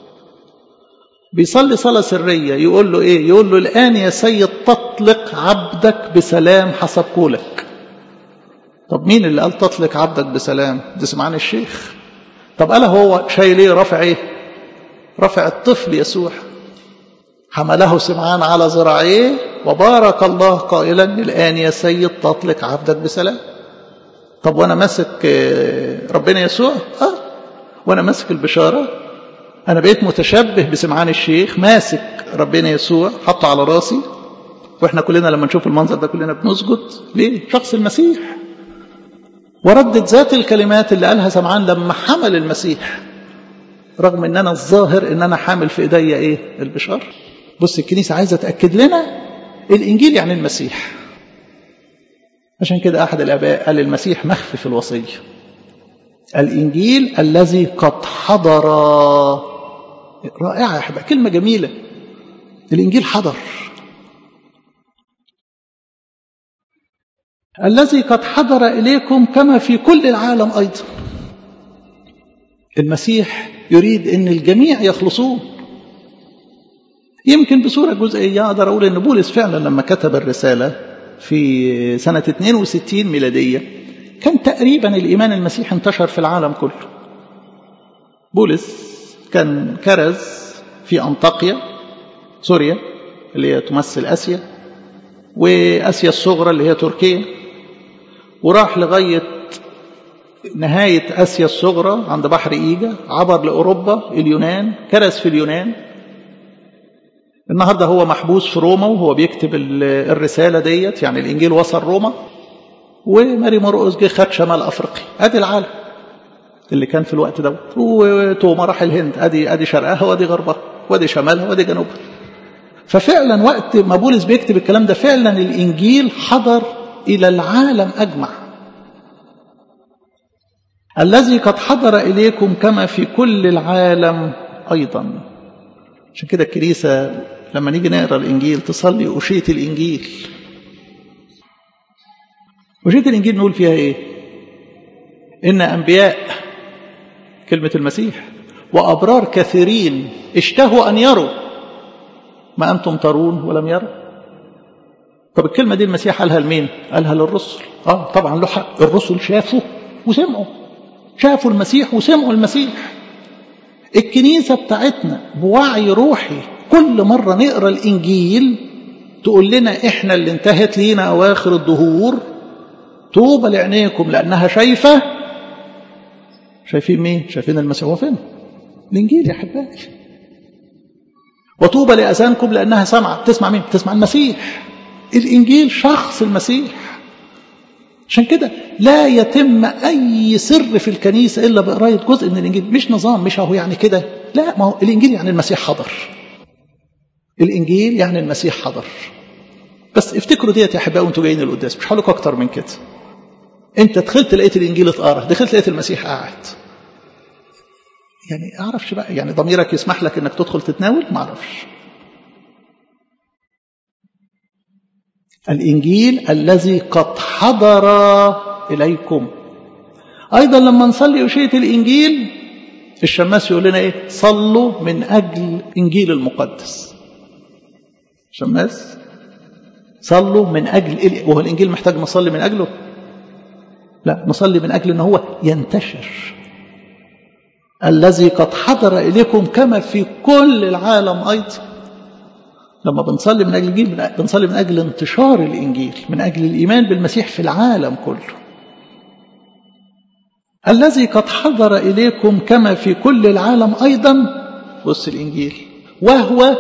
بيصلي صلاة سرية يقول له إيه؟ يقول له الآن يا سيد تطلق عبدك بسلام حسب قولك. طب مين اللي قال تطلق عبدك بسلام؟ ده سمعان الشيخ. طب قال هو شايل ايه؟ رافع ايه؟ رافع الطفل يسوع. حمله سمعان على ذراعيه وبارك الله قائلا الآن يا سيد تطلق عبدك بسلام. طب وانا ماسك ربنا يسوع؟ وانا ماسك البشارة. انا بقيت متشبه بسمعان الشيخ، ماسك ربنا يسوع حطه على راسي. واحنا كلنا لما نشوف المنظر ده كلنا بنسجد. ليه؟ شخص المسيح. وردت ذات الكلمات اللي قالها سمعان لما حمل المسيح، رغم ان انا الظاهر ان انا حامل في ايديا ايه؟ البشار. بص الكنيسة عايزة تأكد لنا الانجيل يعني المسيح. عشان كده احد الاباء قال المسيح مخفي في الوصية. الانجيل الذي قد حضر. رائعة يا احبائي، كلمة جميلة. الانجيل حضر. الذي قد حضر إليكم كما في كل العالم أيضا. المسيح يريد أن الجميع يخلصون. يمكن بصورة جزئية أقدر أقول أن بولس فعلا لما كتب الرسالة في سنة 62 ميلادية كان تقريبا الإيمان المسيحي انتشر في العالم كله. بولس كان كرز في أنطاكيا سوريا اللي هي تمثل آسيا، وآسيا الصغرى اللي هي تركيا، وراح لغاية نهاية آسيا الصغرى عند بحر إيجا، عبر لأوروبا اليونان، كرز في اليونان. النهاردة هو محبوس في روما وهو بيكتب الرسالة ديت، يعني الإنجيل وصل روما. وماري مرقس جه خد شمال أفريقيا. أدي العالم اللي كان في الوقت دوت. وتوما راح الهند. أدي شرقها وأدي غربها وأدي شمالها وأدي جنوبها. ففعلا وقت ما بولس بيكتب الكلام ده فعلا الإنجيل حضر إلى العالم أجمع. الذي قد حضر إليكم كما في كل العالم أيضا. عشان كده الكنيسة لما نيجي نقرأ الإنجيل تصلي أشية الإنجيل. أشية الإنجيل نقول فيها إيه؟ إن أنبياء كلمة المسيح وأبرار كثيرين اشتهوا أن يروا ما أنتم ترون ولم يروا. طب الكلمة دي المسيح قالها لمين؟ قالها للرسل. طبعا له حق، الرسل شافوا وسمعوا، شافوا المسيح وسمعوا المسيح. الكنيسة بتاعتنا بوعي روحي كل مرة نقرأ الإنجيل تقول لنا إحنا اللي انتهت لينا أواخر الدهور طوبى لعينيكم لأنها شايفة. شايفين مين؟ شايفين المسيح. هو فين؟ الإنجيل يا حبايبي. وطوبى لأذانكم لأنها سمعت. تسمع مين؟ تسمع المسيح. الإنجيل شخص المسيح. عشان كده لا يتم أي سر في الكنيسة إلا بقراية جزء من الإنجيل. مش نظام، مش هو يعني كده، لا، ما هو الإنجيل يعني المسيح حضر. الإنجيل يعني المسيح حضر. بس افتكروا ديت يا حبايبي وانتوا جايين القداس، مش هقول لكم أكتر من كده. أنت دخلت لقيت الإنجيل اتقرا، دخلت لقيت المسيح قاعد. يعني أعرفش بقى، يعني ضميرك يسمح لك إنك تدخل تتناول؟ ما أعرفش. الإنجيل الذي قد حضر إليكم. أيضا لما نصلي أشية الإنجيل الشماس يقول لنا إيه؟ صلوا من أجل إنجيل المقدس. شماس صلوا من أجل، وهو الإنجيل محتاج نصلي من أجله؟ لا، نصلي من أجل أنه هو ينتشر. الذي قد حضر إليكم كما في كل العالم أيضا. لما بنصلي من أجل الإنجيل بنصلي من أجل انتشار الإنجيل، من أجل الإيمان بالمسيح في العالم كله. الذي قد حضر إليكم كما في كل العالم أيضا. بص الإنجيل وهو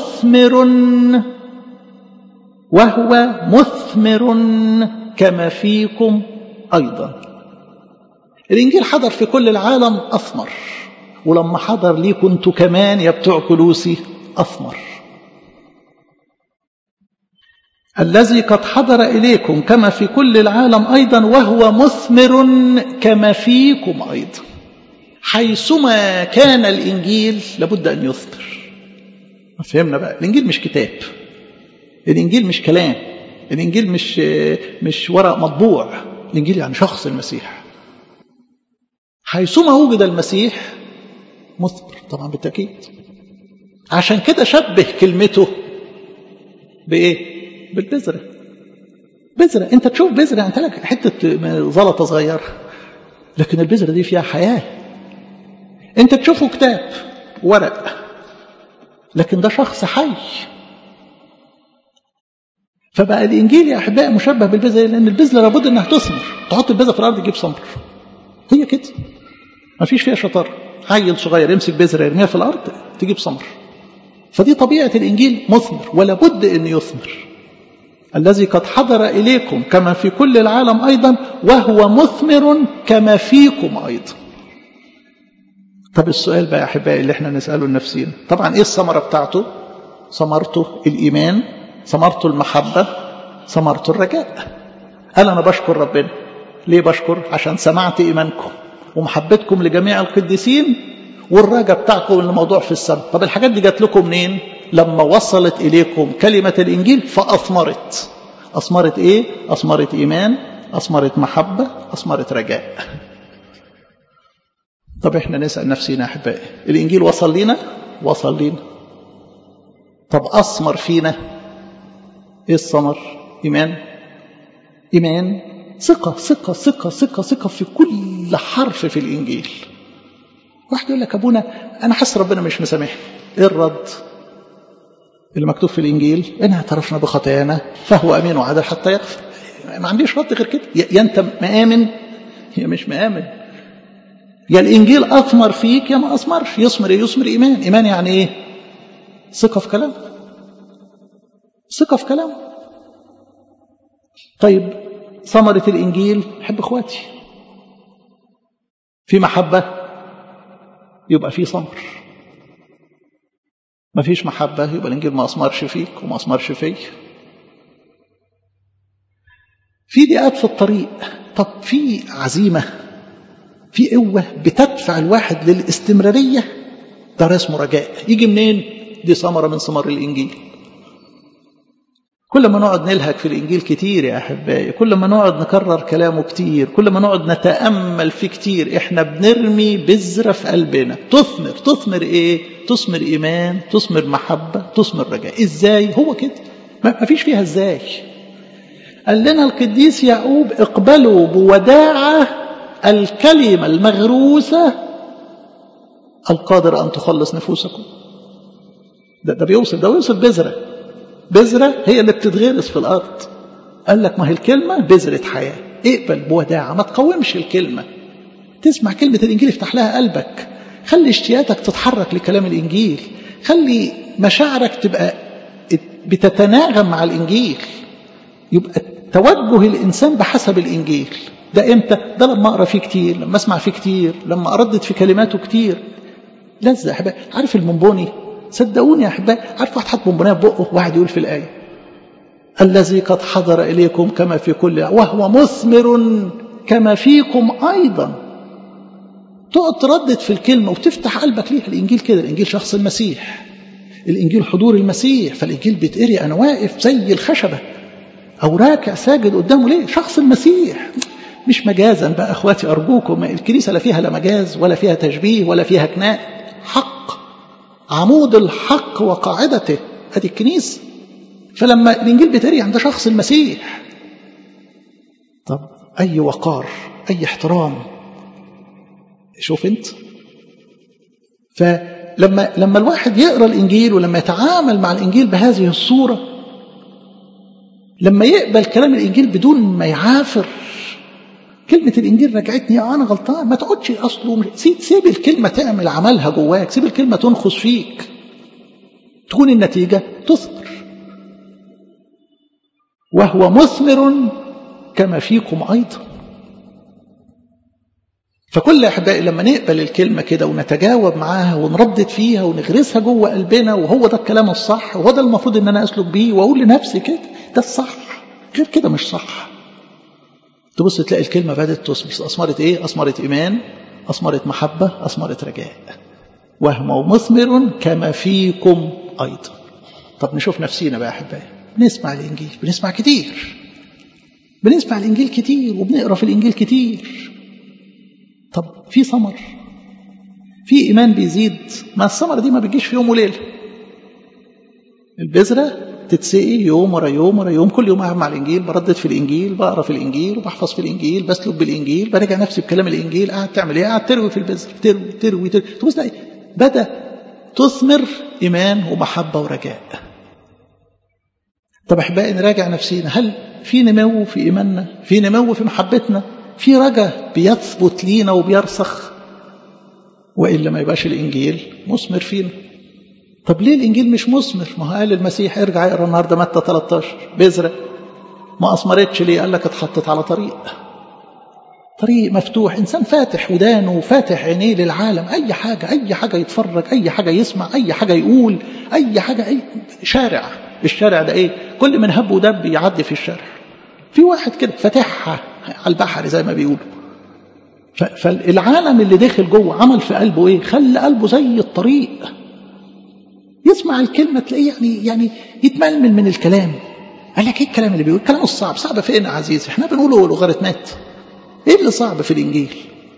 مثمر كما فيكم أيضا. الإنجيل حضر في كل العالم أثمر، ولما حضر لي كنت كمان يا بتوع كلوسي أثمر. الذي قد حضر إليكم كما في كل العالم أيضا وهو مثمر كما فيكم أيضا. حيثما كان الإنجيل لابد أن يثمر. فهمنا بقى، الإنجيل مش كتاب، الإنجيل مش كلام، الإنجيل مش ورق مطبوع. الإنجيل يعني شخص المسيح. حيثما وجد المسيح مثمر، طبعا بالتأكيد. عشان كده شبه كلمته بإيه؟ بالبذرة. بذرة، انت تشوف بذرة انت لك حتة زلطة صغيرة، لكن البذرة دي فيها حياة. انت تشوفه كتاب ورق، لكن ده شخص حي. فبقى الإنجيل يا أحبائي مشبه بالبذرة، لأن البذرة لابد أنها تثمر. تحط البذرة في الأرض تجيب ثمر، هي كده، ما فيش فيها شطارة. عيل صغير يمسك بذرة يرميها في الأرض تجيب ثمر. فدي طبيعة الإنجيل، مثمر ولا بد أن يثمر. الذي قد حضر إليكم كما في كل العالم أيضا وهو مثمر كما فيكم أيضا. طب السؤال بقى يا أحبائي اللي احنا نسأله لنفسنا، طبعا إيه الثمرة بتاعته؟ ثمرته الإيمان، ثمرته المحبة، ثمرته الرجاء. قال أنا بشكر ربنا. ليه بشكر؟ عشان سمعت إيمانكم ومحبتكم لجميع القديسين والرجاء بتاعكم الموضوع في السماء. طب الحاجات دي جات لكم منين؟ لما وصلت إليكم كلمة الإنجيل فأثمرت. أثمرت إيه؟ أثمرت إيمان، أثمرت محبة، أثمرت رجاء. طب إحنا نسأل نفسنا أحبائي، الإنجيل وصل لنا؟ وصل لنا. طب أثمر فينا إيه الثمر؟ إيمان، إيمان، ثقة ثقة ثقة ثقة ثقة في كل حرف في الإنجيل. واحد يقول لك أبونا أنا حس ربنا مش مسامحني. إيه الرد؟ اللي مكتوب في الإنجيل إن اعترفنا بخطايانا فهو أمين وعادل حتى يغفر. ما عنديش رد غير كده. يا أنت مآمن يا مش مآمن. يا الإنجيل أثمر فيك يا ما أثمرش. يثمر إيه؟ يثمر إيمان. إيمان يعني إيه؟ ثقة في كلام، ثقة في كلام. طيب ثمرة الإنجيل حب إخواتي. في محبة يبقى في ثمر. ما فيش محبة يبقى الإنجيل ما أثمرش فيك وما أثمرش فيا. في ضيقات في الطريق، طب في عزيمة، في قوة بتدفع الواحد للاستمرارية، ده اسمه رجاء. يجي منين؟ دي ثمرة من ثمار الإنجيل. كل ما نقعد نلهك في الإنجيل كتير يا أحبائي، كل ما نقعد نكرر كلامه كتير، كل ما نقعد نتأمل فيه كتير، إحنا بنرمي بذرة في قلبنا تثمر إيه؟ تثمر إيمان، تثمر محبة، تثمر رجاء. إزاي؟ هو كده، ما فيش فيها إزاي. قال لنا القديس يعقوب اقبلوا بوداعة الكلمة المغروسة القادر أن تخلص نفوسكم. ده بيوصل بذرة هي اللي بتتغرس في الأرض. قال لك ما هي الكلمة بذرة حياة، اقبل بوداعة، ما تقاومش الكلمة. تسمع كلمة الإنجيل افتح لها قلبك، خلي اشتياقك تتحرك لكلام الإنجيل، خلي مشاعرك تبقى بتتناغم مع الإنجيل، يبقى توجه الإنسان بحسب الإنجيل. ده إمتى؟ ده لما أقرأ فيه كتير، لما أسمع فيه كتير، لما أردد في كلماته كتير. لذة يا أحبائي. عارف المنبوني؟ صدقوني يا أحبائي، عارف واحد حط منبونية ببقه واحد يقول في الآية الذي قد حضر إليكم كما في كل وهو مثمر كما فيكم أيضا. تقعد تردد في الكلمة وتفتح قلبك ليها. الإنجيل كده، الإنجيل شخص المسيح، الإنجيل حضور المسيح. فالإنجيل بيتقري أنا واقف زي الخشبة أو راكع ساجد قدامه. ليه؟ شخص المسيح، مش مجازا بقى أخواتي أرجوكم. الكنيسة لا فيها لا مجاز ولا فيها تشبيه ولا فيها كناء، حق، عمود الحق وقاعدته، هذه الكنيسة. فلما الإنجيل بيتقري عند شخص المسيح، طب أي وقار، أي احترام. شوف أنت، فلما الواحد يقرأ الإنجيل ولما يتعامل مع الإنجيل بهذه الصورة، لما يقبل كلام الإنجيل بدون ما يعافر، كلمة الإنجيل رجعتني أنا غلطان، ما تقعدش أصله، سيب الكلمة تعمل عملها جواك، سيب الكلمة تنخص فيك، تكون النتيجة تثمر. وهو مثمر كما فيكم أيضا. فكل أحبائي لما نقبل الكلمة كده ونتجاوب معاها ونردد فيها ونغرسها جوه قلبنا، وهو ده الكلام الصح، وهو ده المفروض ان انا اسلك بيه، واقول لنفسي كده ده الصح، غير كده مش صح. تبص تلاقي الكلمة بدأت تثمر. أثمرت ايه؟ أثمرت إيمان، أثمرت محبة، أثمرت رجاء. وهو مثمر كما فيكم أيضا. طب نشوف نفسينا بقى أحبائي. بنسمع الإنجيل، بنسمع الإنجيل كتير وبنقرأ في الإنجيل كتير. طب في ثمر، في إيمان بيزيد. ما الثمرة دي ما بتجيش في يوم وليلة. البذرة تتسقي يوم ورا يوم ورا يوم، كل يوم قاعد مع الإنجيل، بردد في الإنجيل، بقرأ في الإنجيل وبحفظ في الإنجيل، بسلك بالإنجيل، برجع نفسي بكلام الإنجيل. قاعد تعمل إيه؟ قاعد تروي في البذر، تروي. تبص تلاقي بدأ تثمر إيمان ومحبة ورجاء. طب أحبائي نراجع نفسينا، هل في نمو في إيماننا؟ في نمو في محبتنا؟ في رجاء بيثبت لينا وبيرسخ؟ وإلا ما يبقاش الإنجيل مثمر فينا. طب ليه الإنجيل مش مثمر؟ ما هو قال المسيح، ارجع اقرا النهارده متى 13، بذرة ما أثمرتش. ليه؟ قال لك اتحطت على طريق مفتوح، إنسان فاتح ودانه وفاتح عينيه للعالم، أي حاجة يتفرج، أي حاجة يسمع، أي حاجة يقول، أي حاجة، أي شارع. الشارع ده إيه؟ كل من هب ودب يعدي في الشارع. في واحد كده فاتحها على البحر زي ما بيقولوا. فالعالم اللي داخل جوه عمل في قلبه إيه؟ خلى قلبه زي الطريق، يسمع الكلمة تلاقيه يعني يتململ من الكلام. قال لك ايه الكلام اللي بيقول؟ الكلام الصعب. صعب فين يا عزيزي؟ احنا بنقوله لوغاريتمات. ايه اللي صعب في الانجيل؟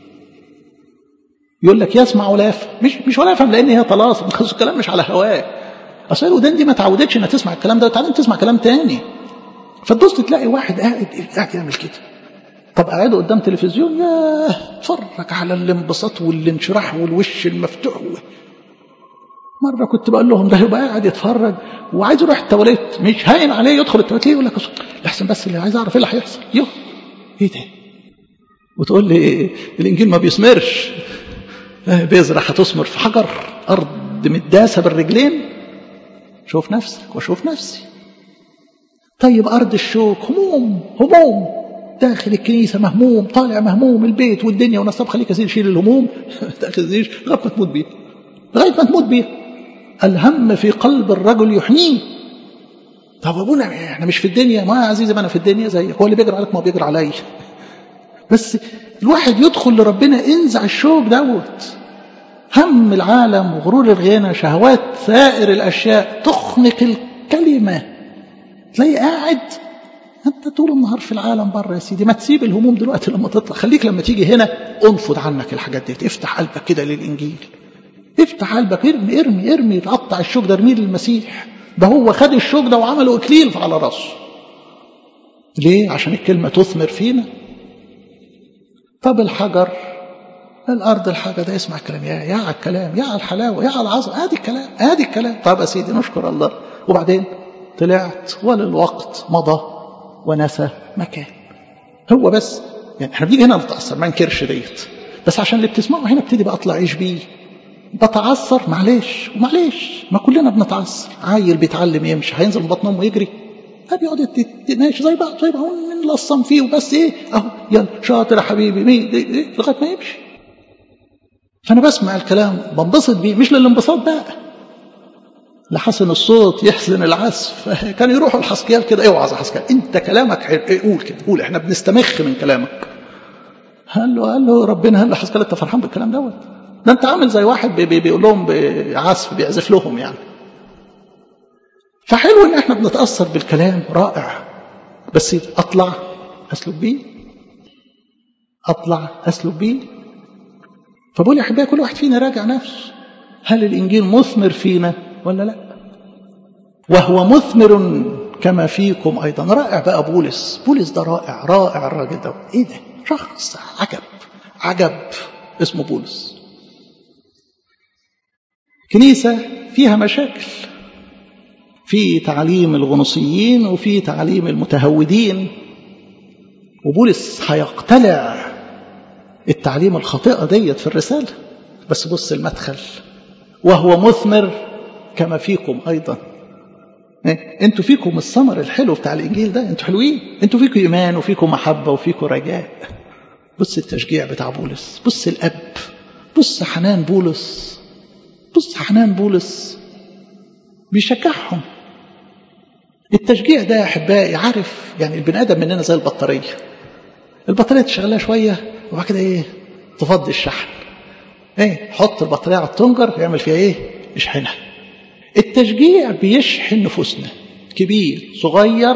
يقول لك يسمع ولا يفهم. مش ولا يفهم لان هي طلاسم، الكلام مش على هواه. اصل الودان دي ما تعودتش انها تسمع الكلام ده، وتعلم تسمع كلام تاني. فتبص تلاقي واحد قاعد يعمل كده. طب قاعد قدام تلفزيون، ياه اتفرج على الانبساط والانشراح والوش المفتوح. مرة كنت بقول لهم ده يبقى قاعد يتفرج وعايز يروح التواليت، مش هاين عليه يدخل التواليت، يقول لك لحسن بس اللي عايز اعرف ايه اللي هيحصل. ايه ده؟ وتقول لي إيه؟ الانجيل ما بيثمرش. بذرة هتثمر في حجر، ارض متداسه بالرجلين. شوف نفسك وشوف نفسي. طيب ارض الشوك، هموم داخل الكنيسه مهموم، طالع مهموم، البيت والدنيا والناس. طب خليك يا سيدي شيل الهموم تاخذنيش لغايه ما تموت بيها. الهم في قلب الرجل يحنيه. طب ابونا احنا مش في الدنيا؟ ما يا عزيزي ما انا في الدنيا زيك، هو اللي بيجري عليك ما بيجري عليا. بس الواحد يدخل لربنا انزع الشوق دوت، هم العالم وغرور الغنى شهوات سائر الاشياء تخنق الكلمه. تلاقي قاعد انت طول النهار في العالم بره يا سيدي. ما تسيب الهموم دلوقتي لما تطلع، خليك لما تيجي هنا انفض عنك الحاجات دي، افتح قلبك كده للانجيل، افتح قلبك، ارمي ارمي ارمي، تقطع الشوك ده ارميه للمسيح. ده هو خد الشوك ده وعمله اكليل على راسه. ليه؟ عشان الكلمه تثمر فينا. طب الحجر الارض، الحجر ده يسمع الكلام، يا على الكلام، يا على الحلاوه، يا على العظمه، ادي الكلام ادي الكلام. طب يا سيدي نشكر الله. وبعدين طلعت وللوقت مضى ونسى مكان. هو بس يعني احنا بنيجي هنا نتاثر، ما ننكرش ديت، بس عشان اللي بتسمعه هنا ابتدي بقى اطلع عيش بيه. بتعثر معلش ومعلش، ما كلنا بنتعثر. عيل بيتعلم يمشي هينزل من بطن امه يجري؟ بيقعد ماشي زي بعض زي بعض نلصم فيه وبس. ايه اهو يلا شاطر يا حبيبي مين لغايه ما يمشي. فانا بسمع الكلام بنبسط بيه، مش للانبساط بقى، لحسن الصوت يحسن العزف. كان يروحوا الحسكيال كده، اوعظ يا حسكيال انت كلامك قول كده، قول احنا بنستمخ من كلامك. قال له ربنا، قال له حسكيال انت فرحان بالكلام دوت؟ ده انت عامل زي واحد بيقول لهم بعزف بيعزف لهم يعني. فحلو ان احنا بنتاثر بالكلام، رائع، بس اطلع اسلك بيه، اطلع اسلك بيه. فبقول يا احبائي كل واحد فينا راجع نفسه، هل الانجيل مثمر فينا ولا لا؟ وهو مثمر كما فيكم ايضا. رائع بقى بولس ده رائع رائع الراجل ده. ايه ده؟ شخص عجب اسمه بولس. كنيسة فيها مشاكل، في تعليم الغنوصيين وفي تعليم المتهودين، وبولس هيقتلع التعليم الخاطئة ديت في الرسالة. بس بص المدخل، وهو مثمر كما فيكم أيضا. انتوا فيكم الثمر الحلو بتاع الإنجيل ده، انتوا حلوين، انتوا فيكم إيمان وفيكم محبة وفيكم رجاء. بص التشجيع بتاع بولس، بص الأب، بص حنان بولس، بص حنان بولس بيشجعهم. التشجيع ده يا أحبائي، عارف يعني البني آدم مننا زي البطارية تشغلها شوية وبعد كده ايه تفضي الشحن. حط البطارية على التنجر يعمل فيها ايه؟ يشحنها. التشجيع بيشحن نفوسنا، كبير صغير.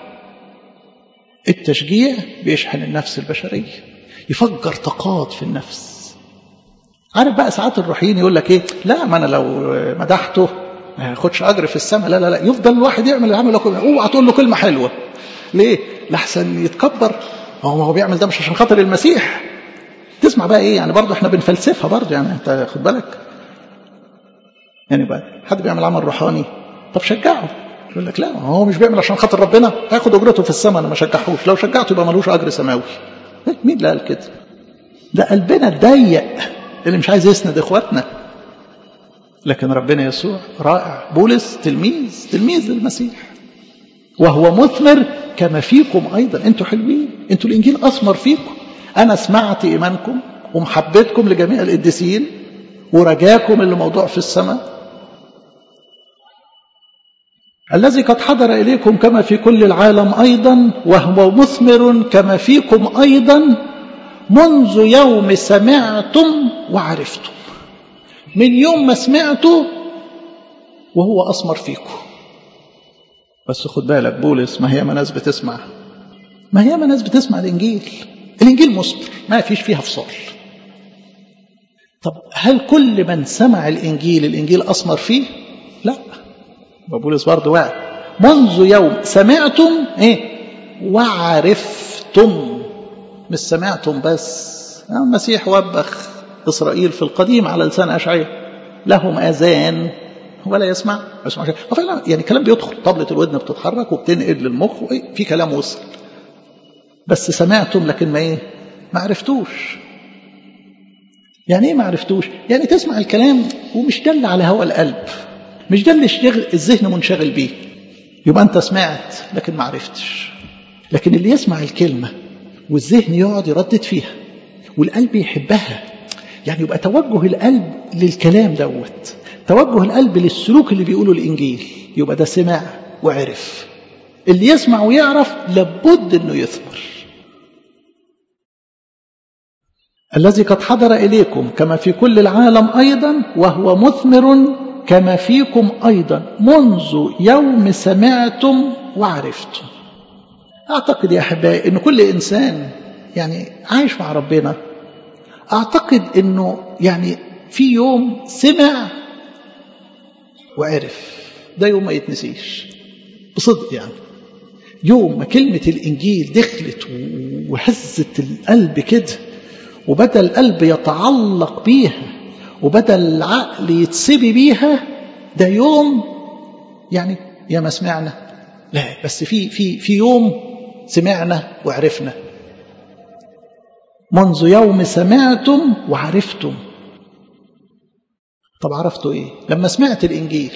التشجيع بيشحن النفس البشرية، يفجر طاقات في النفس. عارف بقى ساعات الروحيين يقول لك ايه؟ لا ما انا لو مدحته ما ياخدش اجر في السماء. لا يفضل الواحد يعمل اللي عمله. اوعى تقول له كلمة حلوة. ليه؟ لحسن يتكبر. هو بيعمل ده مش عشان خاطر المسيح. تسمع بقى ايه يعني؟ برضه احنا بنفلسفها برضه يعني، انت خد بالك يعني. بقى حد بيعمل عمل روحاني، طب شجعه. يقول لك لا هو مش بيعمل عشان خاطر ربنا، هياخد اجرته في السماء، انا ما شجعهوش. لو شجعته يبقى ملوش اجر سماوي. مين اللي قال كده؟ ده قلبنا الضيق اللي مش عايز يسند اخواتنا. لكن ربنا يسوع رائع. بولس تلميذ للمسيح. وهو مثمر كما فيكم ايضا. انتوا حلوين، انتوا الانجيل اثمر فيكم. انا سمعت ايمانكم ومحبتكم لجميع القديسين ورجاكم اللي موضوع في السماء، الذي قد حضر إليكم كما في كل العالم أيضا، وهو مثمر كما فيكم أيضا منذ يوم سمعتم وعرفتم. من يوم ما سمعتوا وهو أثمر فيكم. بس خد بالك بولس، ما هي ناس بتسمع الإنجيل مثمر، ما فيش فيها فصال. طب هل كل من سمع الإنجيل أثمر فيه؟ لا. بولس برضه واعي. منذ يوم سمعتم وعرفتم. مش سمعتم بس. المسيح وبخ إسرائيل في القديم على لسان أشعياء، لهم آذان ولا يسمع شيء. فعلا يعني كلام بيدخل، طبلة الودن بتتحرك وبتنقل للمخ، في كلام وصل. بس سمعتم لكن ما عرفتوش. يعني ايه ما عرفتوش؟ يعني تسمع الكلام ومش دل على هوى القلب، مش ده اللي الذهن منشغل بيه، يبقى انت سمعت لكن ما عرفتش. لكن اللي يسمع الكلمة والذهن يقعد يردد فيها والقلب يحبها، يعني يبقى توجه القلب للكلام دوت، توجه القلب للسلوك اللي بيقوله الإنجيل، يبقى ده سمع وعرف. اللي يسمع ويعرف لابد أنه يثمر. الذي قد حضر إليكم كما في كل العالم أيضا وهو مثمر كما فيكم أيضا منذ يوم سمعتم وعرفتم. أعتقد يا أحبائي أن كل إنسان يعني عايش مع ربنا، أعتقد أنه يعني في يوم سمع وعرف، ده يوم ما يتنسيش بصدق. يعني يوم ما كلمة الإنجيل دخلت وهزت القلب كده، وبدأ القلب يتعلق بيها، وبدأ العقل يتسبي بيها، ده يوم يعني يا ما سمعنا، لا بس في يوم سمعنا وعرفنا. منذ يوم سمعتم وعرفتم. طب عرفتوا ايه؟ لما سمعت الإنجيل،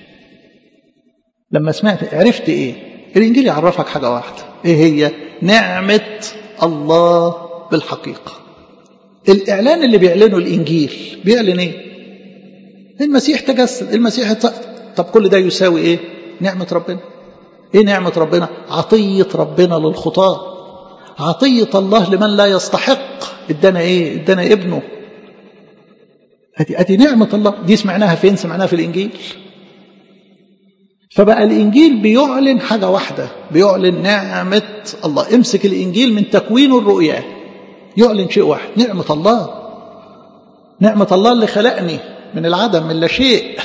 لما سمعت عرفت ايه؟ الإنجيل يعرفك حاجة واحدة، ايه هي؟ نعمة الله بالحقيقة. الإعلان اللي بيعلنه الإنجيل بيعلن ايه؟ المسيح تجسد، المسيح طب كل ده يساوي ايه؟ نعمة ربنا. ايه نعمة ربنا؟ عطية ربنا للخطاة، عطية الله لمن لا يستحق. ادانا ايه؟ ادانا ابنه. ادي نعمة الله دي. سمعناها فين؟ سمعناها في الإنجيل. فبقى الإنجيل بيعلن حاجة واحدة، بيعلن نعمة الله. امسك الإنجيل من تكوين الرؤيا، يعلن شيء واحد، نعمة الله. نعمة الله اللي خلقني من العدم، من لا شيء.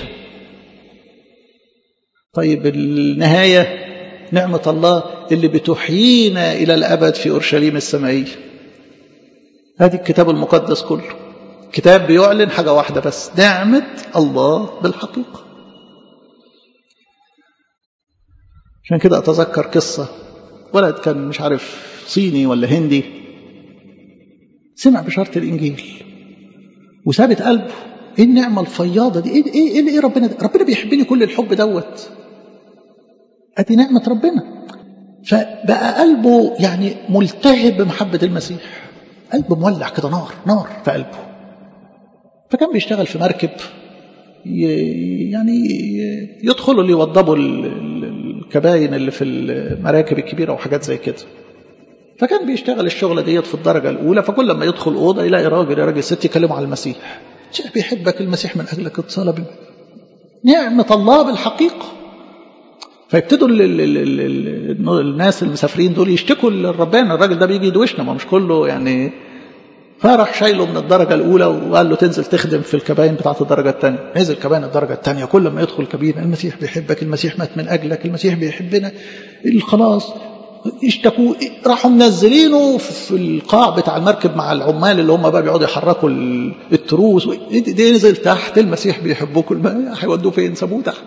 طيب النهاية نعمة الله اللي بتحيينا إلى الأبد في أورشليم السمائية. هذه الكتاب المقدس كله كتاب بيعلن حاجة واحدة بس، نعمة الله بالحقيقة. عشان كده أتذكر قصة، ولد كان مش عارف صيني ولا هندي، سمع بشارة الإنجيل وثابت قلبه. ايه النعمة الفياضة دي؟ ايه ربنا ده؟ ربنا بيحبني كل الحب دوت. ادي نعمة ربنا. فبقى قلبه يعني ملتهب بمحبة المسيح، قلبه مولع كده، نار في قلبه. فكان بيشتغل في مركب، يعني يدخلوا اللي يوضبوا الكباين اللي في المراكب الكبيرة وحاجات زي كده. فكان بيشتغل الشغلة ديت في الدرجة الأولى، فكل لما يدخل أوضة يلاقي راجل ست يكلموا على المسيح. شيء بيحبك المسيح من أجلك اتصال نعمة الله بالحقيقة. فيبتدوا الناس المسافرين دول يشتكوا للربان، الراجل ده بيجي يدوشنا، ما مش كله يعني. فرح شايله من الدرجة الأولى وقال له تنزل تخدم في الكباين بتاعة الدرجة الثانية. نزل كباين الدرجة الثانية، كل ما يدخل كبينة المسيح بيحبك، المسيح مات من أجلك، المسيح بيحبنا، الخلاص. اشتكوا، راحوا منزلينه في القاع بتاع المركب مع العمال اللي هم بقى بيقعدوا يحركوا التروس. دي نزل تحت، المسيح بيحبكم، هيودوه فين؟ سابوه تحت.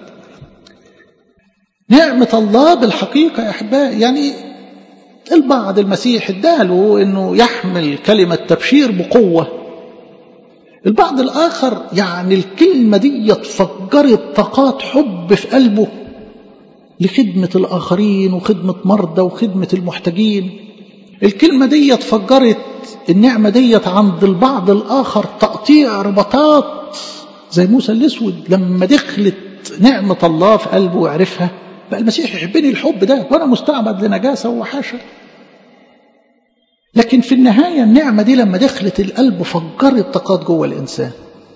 نعمة الله بالحقيقة يا أحبائي. يعني البعض المسيح اداله انه يحمل كلمة تبشير بقوة، البعض الآخر يعني الكلمة دي فجرت طاقات حب في قلبه لخدمة الآخرين وخدمة مرضى وخدمة المحتاجين. الكلمة دي فجرت النعمة دي عند البعض الآخر تقطيع رباطات زي موسى الأسود. لما دخلت نعمة الله في قلبه وعرفها، بقى المسيح يحبني الحب ده وأنا مستعبد لنجاسة وحاشا. لكن في النهاية النعمة دي لما دخلت القلب فجرت طاقات جوه الإنسان.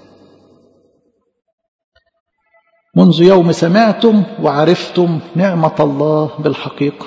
منذ يوم سمعتم وعرفتم نعمة الله بالحقيقة.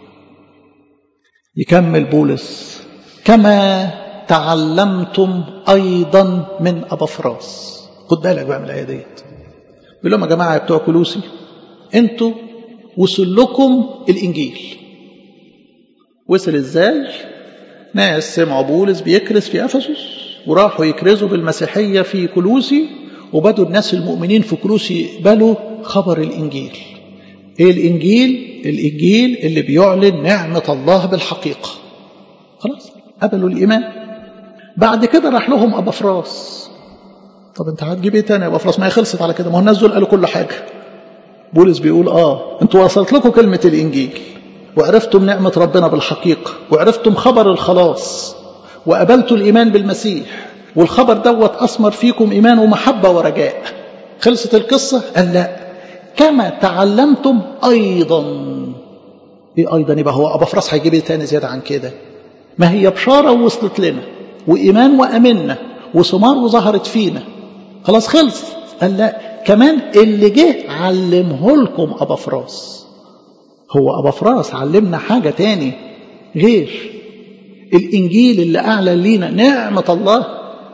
يكمل بولس كما تعلمتم أيضا من أبافراس. خد بالك بقى من الآية ديت. بيقول لهم يا جماعة بتوع كولوسي، انتوا وصل لكم الإنجيل. وصل ازاي؟ ناس سمعوا بولس بيكرز في أفسس وراحوا يكرزوا بالمسيحية في كولوسي، وبدوا الناس المؤمنين في كولوسي يقبلوا خبر الإنجيل. ايه الإنجيل؟ الإنجيل اللي بيعلن نعمة الله بالحقيقة. خلاص قبلوا الإيمان. بعد كده راح لهم أبافراس. طب انت هتجيب ايه تاني يا أبافراس؟ ما هي خلصت على كده، ما هو الناس دول قالوا كل حاجة. بولس بيقول انتوا وصلت لكم كلمة الإنجيل وعرفتم نعمة ربنا بالحقيقة، وعرفتم خبر الخلاص، وقبلتوا الإيمان بالمسيح، والخبر دوت أثمر فيكم إيمان ومحبة ورجاء. خلصت القصة؟ قال لا، كما تعلمتم أيضا. إيه أيضا؟ يبقى هو أبافراس هيجيب إيه تاني زيادة عن كده؟ ما هي بشارة ووصلت لنا، وإيمان وأمنا، وثمار وظهرت فينا، خلاص خلص. قال لا، كمان اللي جه علمه لكم أبافراس. هو أبافراس علمنا حاجة تاني غير الإنجيل اللي أعلن لينا نعمة الله.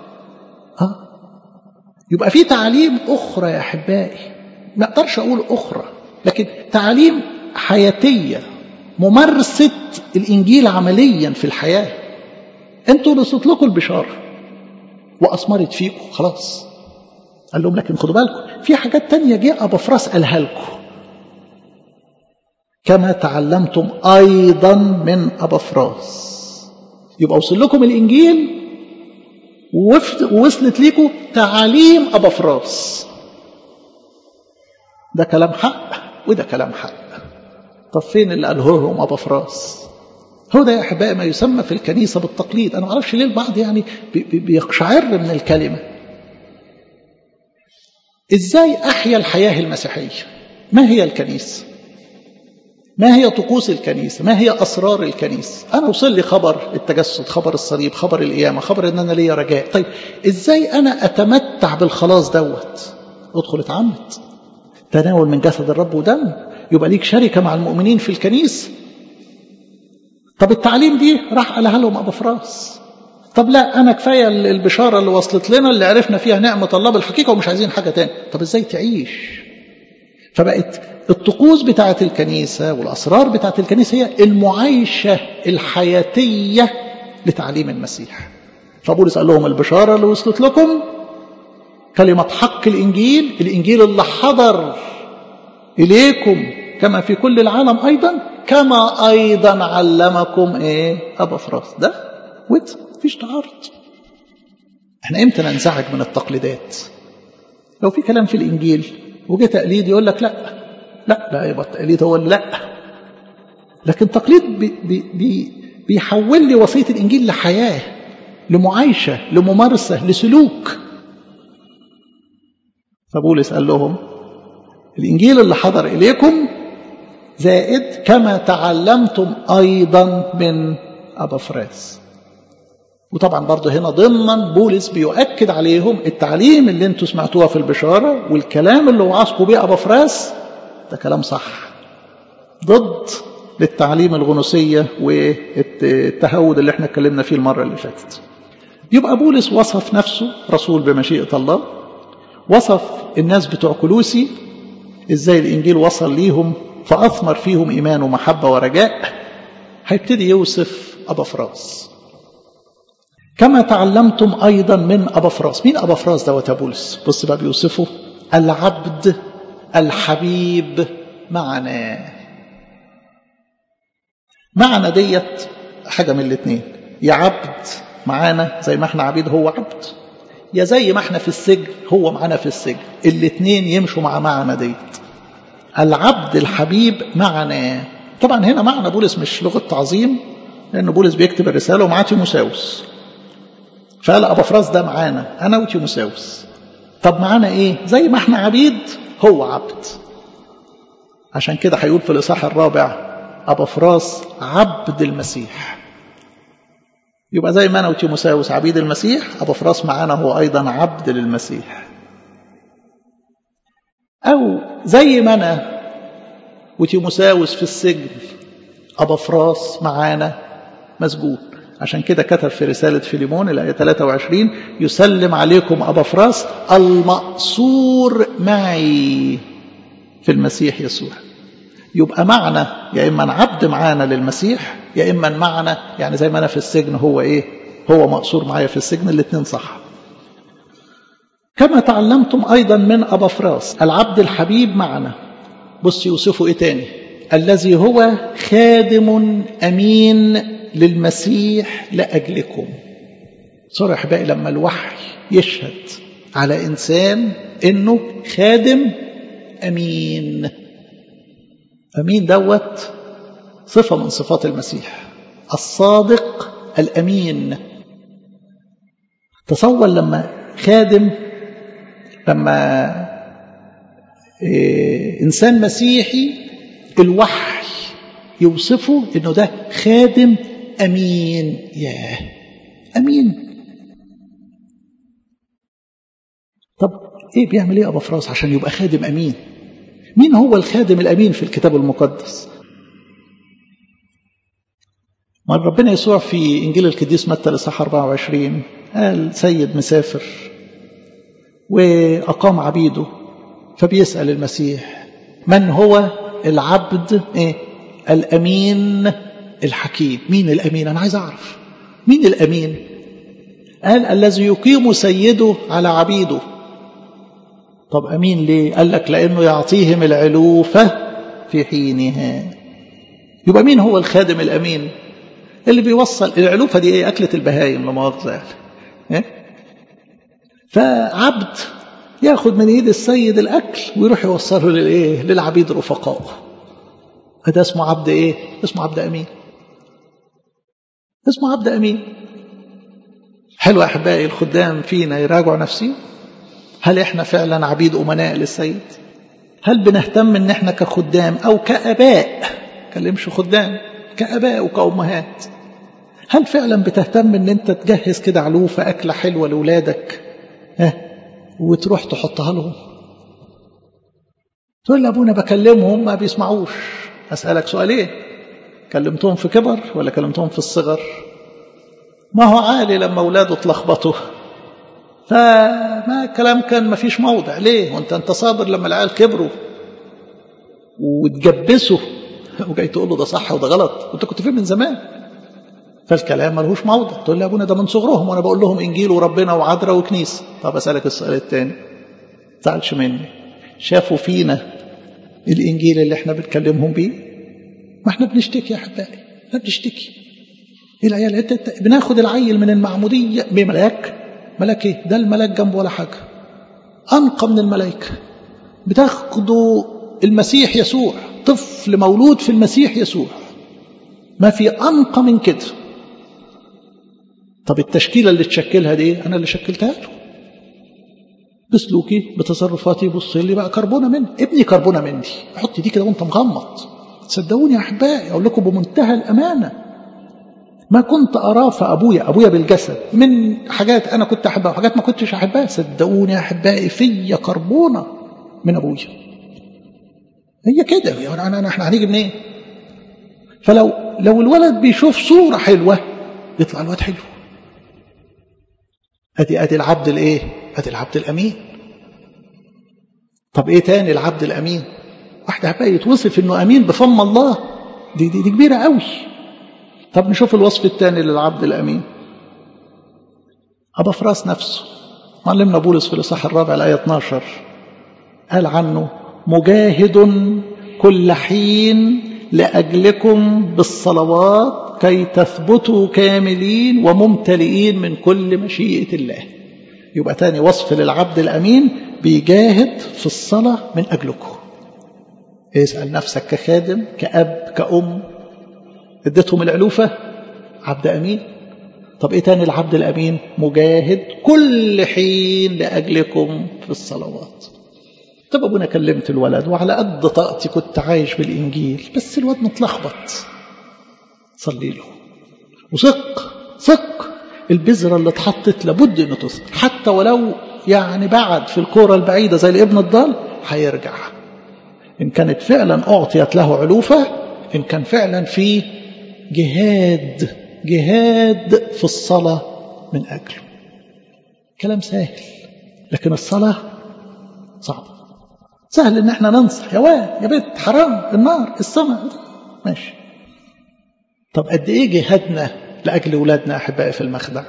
يبقى في تعليم أخرى يا أحبائي، ما أقدرش أقول أخرى، لكن تعليم حياتية، ممارسة الإنجيل عمليا في الحياة. أنتوا وصلت لكم البشارة وأثمرت فيكم، خلاص. قال لهم لكن خدوا بالكم في حاجات تانية جاء أبافراس قالها لكم. كما تعلمتم أيضا من أبافراس. يبقى وصل لكم الإنجيل ووصلت لكم تعاليم أبافراس. ده كلام حق وده كلام حق. طب فين اللي قاله لهم أبافراس؟ هو ده يا أحبائي ما يسمى في الكنيسة بالتقليد. أنا ما أعرفش ليه البعض يعني بيقشعر من الكلمة. إزاي أحيا الحياة المسيحية؟ ما هي الكنيسة؟ ما هي طقوس الكنيسة؟ ما هي أسرار الكنيسة؟ أنا وصل لي خبر التجسد، خبر الصليب، خبر القيامة، خبر إن أنا ليا رجاء. طيب إزاي أنا أتمتع بالخلاص دوت؟ ادخل اتعمد، تناول من جسد الرب ودم، يبقى ليك شركة مع المؤمنين في الكنيسة. طب التعليم دي راح قالها لهم أبافراس. طب لا، أنا كفاية البشارة اللي وصلت لنا اللي عرفنا فيها نعمة الله بالحقيقة ومش عايزين حاجة تاني. طب إزاي تعيش؟ فبقت الطقوس بتاعة الكنيسة والأسرار بتاعة الكنيسة هي المعايشة الحياتية لتعليم المسيح. فبولس قال لهم البشارة اللي وصلت لكم كلمة حق الإنجيل، الإنجيل اللي حضر إليكم كما في كل العالم أيضا، كما أيضا علمكم أبافراس. ده مفيش تعارض. احنا امتى ننزعج من التقليدات؟ لو في كلام في الإنجيل وجه تقليد يقول لك لا يبقى التقليد هو اللي لا. لكن تقليد بيحول لي وصية الإنجيل لحياة، لمعايشة، لممارسة، لسلوك. فبولس قال لهم الإنجيل اللي حضر إليكم زائد كما تعلمتم أيضا من أبافراس. وطبعا برضه هنا ضمن بولس بيؤكد عليهم التعليم اللي انتوا سمعتوها في البشارة والكلام اللي وعظكم بيه أبافراس ده كلام صح، ضد للتعليم الغنوصية والتهود اللي احنا اتكلمنا فيه المرة اللي فاتت. يبقى بولس وصف نفسه رسول بمشيئة الله، وصف الناس بتوع كولوسي ازاي الإنجيل وصل ليهم فأثمر فيهم إيمان ومحبة ورجاء. هيبتدي يوصف أبافراس كما تعلمتم أيضا من أبافراس. مين أبافراس دوت يا بولس؟ بص بقى بيوصفه العبد الحبيب معنا. معنا ديت حاجة من الاثنين، يا عبد معانا زي ما احنا عبيد هو عبد، يا زي ما احنا في السجن هو معانا في السجن. الاثنين يمشوا مع معنا ديت. العبد الحبيب معنا. طبعا هنا معنى بولس مش لغة تعظيم، لأن بولس بيكتب الرسالة ومعاه تيموساوس، فقال أبافراس ده معانا أنا وتيموساوس. طب معانا إيه؟ زي ما احنا عبيد هو عبد. عشان كده هيقول في الإصحاح الرابع أبافراس عبد المسيح. يبقى زي ما أنا وتيموساوس عبيد المسيح، أبافراس معانا هو أيضا عبد للمسيح. أو زي ما أنا وتيموساوس في السجن، أبافراس معانا مسجون. عشان كده كتب في رسالة فيليمون الآية 23 يسلم عليكم أبافراس المأسور معي في المسيح يسوع. يبقى معنا يا إما عبد معانا للمسيح، يا إما معنا يعني زي ما أنا في السجن هو هو مأسور معايا في السجن. الاثنين صح. كما تعلمتم أيضا من أبافراس العبد الحبيب معنا. بص يوصفه تاني، الذي هو خادم أمين للمسيح لأجلكم. صار أحبائي لما الوحي يشهد على إنسان إنه خادم أمين، أمين دوت صفة من صفات المسيح الصادق الأمين. تصور لما خادم، لما إنسان مسيحي الوحي يوصفه إنه ده خادم أمين. ياه، أمين. طب إيه بيعمل إيه أبا فراس عشان يبقى خادم أمين؟ مين هو الخادم الأمين في الكتاب المقدس؟ ما ربنا يسوع في إنجيل القديس متى الإصحاح 24 قال سيد مسافر وأقام عبيده، فبيسأل المسيح من هو العبد الأمين الحكيم؟ مين الأمين؟ أنا عايز أعرف مين الأمين. قال الذي يقيم سيده على عبيده. طب أمين ليه؟ قال لك لأنه يعطيهم العلوفة في حينها. يبقى مين هو الخادم الأمين؟ اللي بيوصل العلوفة دي ايه؟ أكلة البهايم لا مؤاخذة يعني. فعبد ياخد من ايد السيد الأكل ويروح يوصله للايه؟ للعبيد رفقائه. هذا اسمه عبد ايه؟ اسمه عبد أمين. اسمه عبد أمين. حلو أحبائي الخدام فينا يراجعوا نفسي. هل احنا فعلا عبيد أمناء للسيد؟ هل بنهتم ان احنا كخدام او كأباء، كلمش خدام، كأباء وكأمهات، هل فعلا بتهتم ان انت تجهز كده علوفة أكلة حلوة لأولادك وتروح تحطها لهم؟ تقول لأبونا بكلمهم ما بيسمعوش. أسألك سؤالين، كلمتهم في كبر ولا كلمتهم في الصغر؟ ما هو عالي لما أولاده تلخبطوا فما كلام كان ما فيش موضع. ليه؟ وانت صابر لما العيال كبروا وتجبسوا وجاي تقول له ده صح وده غلط وانت كنت فيه من زمان، فالكلام ملهوش موضع. تقول لي ابونا ده من صغرهم وانا بقول لهم انجيل وربنا وعذراء وكنيسه. طب اسالك السؤال الثاني، ما تزعلش مني، شافوا فينا الانجيل اللي احنا بنكلمهم بيه؟ ما احنا بنشتكي يا احبائي، احنا بنشتكي. العيال بناخد العيل من المعموديه بملاك، ملاك ايه؟ ده الملاك جنبه ولا حاجه، انقى من الملائكه. بتاخدوا المسيح يسوع، طفل مولود في المسيح يسوع، ما في أنقى من كده. طب التشكيلة اللي تشكلها دي أنا اللي شكلتها له، بسلوكي بتصرفاتي. بص لي بقى كربونة مني، ابني كربونة مني. حط دي كده وانت مغمض. صدقوني يا أحبائي أقول لكم بمنتهى الأمانة، ما كنت أراه في أبويا بالجسد من حاجات أنا كنت أحبها وحاجات ما كنتش أحبها. صدقوني يا أحبائي فيا كربونة من أبويا. هي كده يعني احنا هنيجي منين؟ فلو الولد بيشوف صورة حلوة يطلع الولد حلو. ادي العبد الايه؟ ادي العبد الامين. طب ايه تاني العبد الامين؟ واحد بقى يتوصف انه امين بفم الله، دي كبيرة قوي. طب نشوف الوصف الثاني للعبد الامين. ابا فراس نفسه معلمنا بولس في الاصحاح 4 الآية 12 قال عنه مجاهد كل حين لأجلكم بالصلوات كي تثبتوا كاملين وممتلئين من كل مشيئة الله. يبقى تاني وصف للعبد الأمين، بيجاهد في الصلاة من أجلكم. اسأل نفسك كخادم، كأب، كأم، اديتهم العلوفة، عبد أمين. طب ايه تاني العبد الأمين؟ مجاهد كل حين لأجلكم في الصلوات. طب ابونا كلمت الولد وعلى قد طاقتي كنت عايش بالإنجيل، بس الواد متلخبط. صلي له وثق البذرة اللي اتحطت لابد انه تصل، حتى ولو يعني بعد في الكورة البعيدة زي الابن الضال هيرجع. إن كانت فعلا أعطيت له علوفة، إن كان فعلا في جهاد في الصلاة من أجله. كلام سهل، لكن الصلاة صعبة. سهل ان احنا ننصح يا واد يا بنت حرام النار السماء ماشي. طب قد ايه جهادنا لاجل اولادنا احبائي في المخدع؟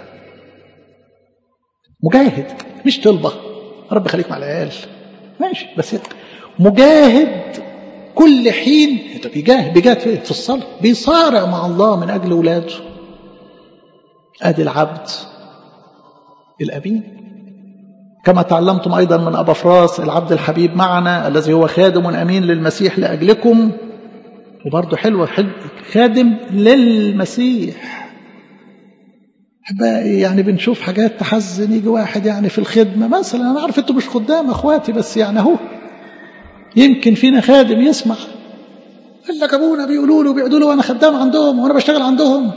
مجاهد، مش طلبه رب خليك مع العيال ماشي، بس مجاهد كل حين. طب بيجاهد في الصلاه، بيصارع مع الله من اجل اولاده. ادي العبد الامين. كما تعلمتم أيضا من أبا فراس العبد الحبيب معنا الذي هو خادم أمين للمسيح لأجلكم. وبرضه حلو خادم للمسيح. يعني بنشوف حاجات تحزن. يجي واحد يعني في الخدمة مثلا، أنا عارف أنتوا مش خدام أخواتي، بس يعني أهو يمكن فينا خادم يسمع قال لك أبونا بيقولوا له بيعدوا له وأنا خدام عندهم وأنا بشتغل عندهم.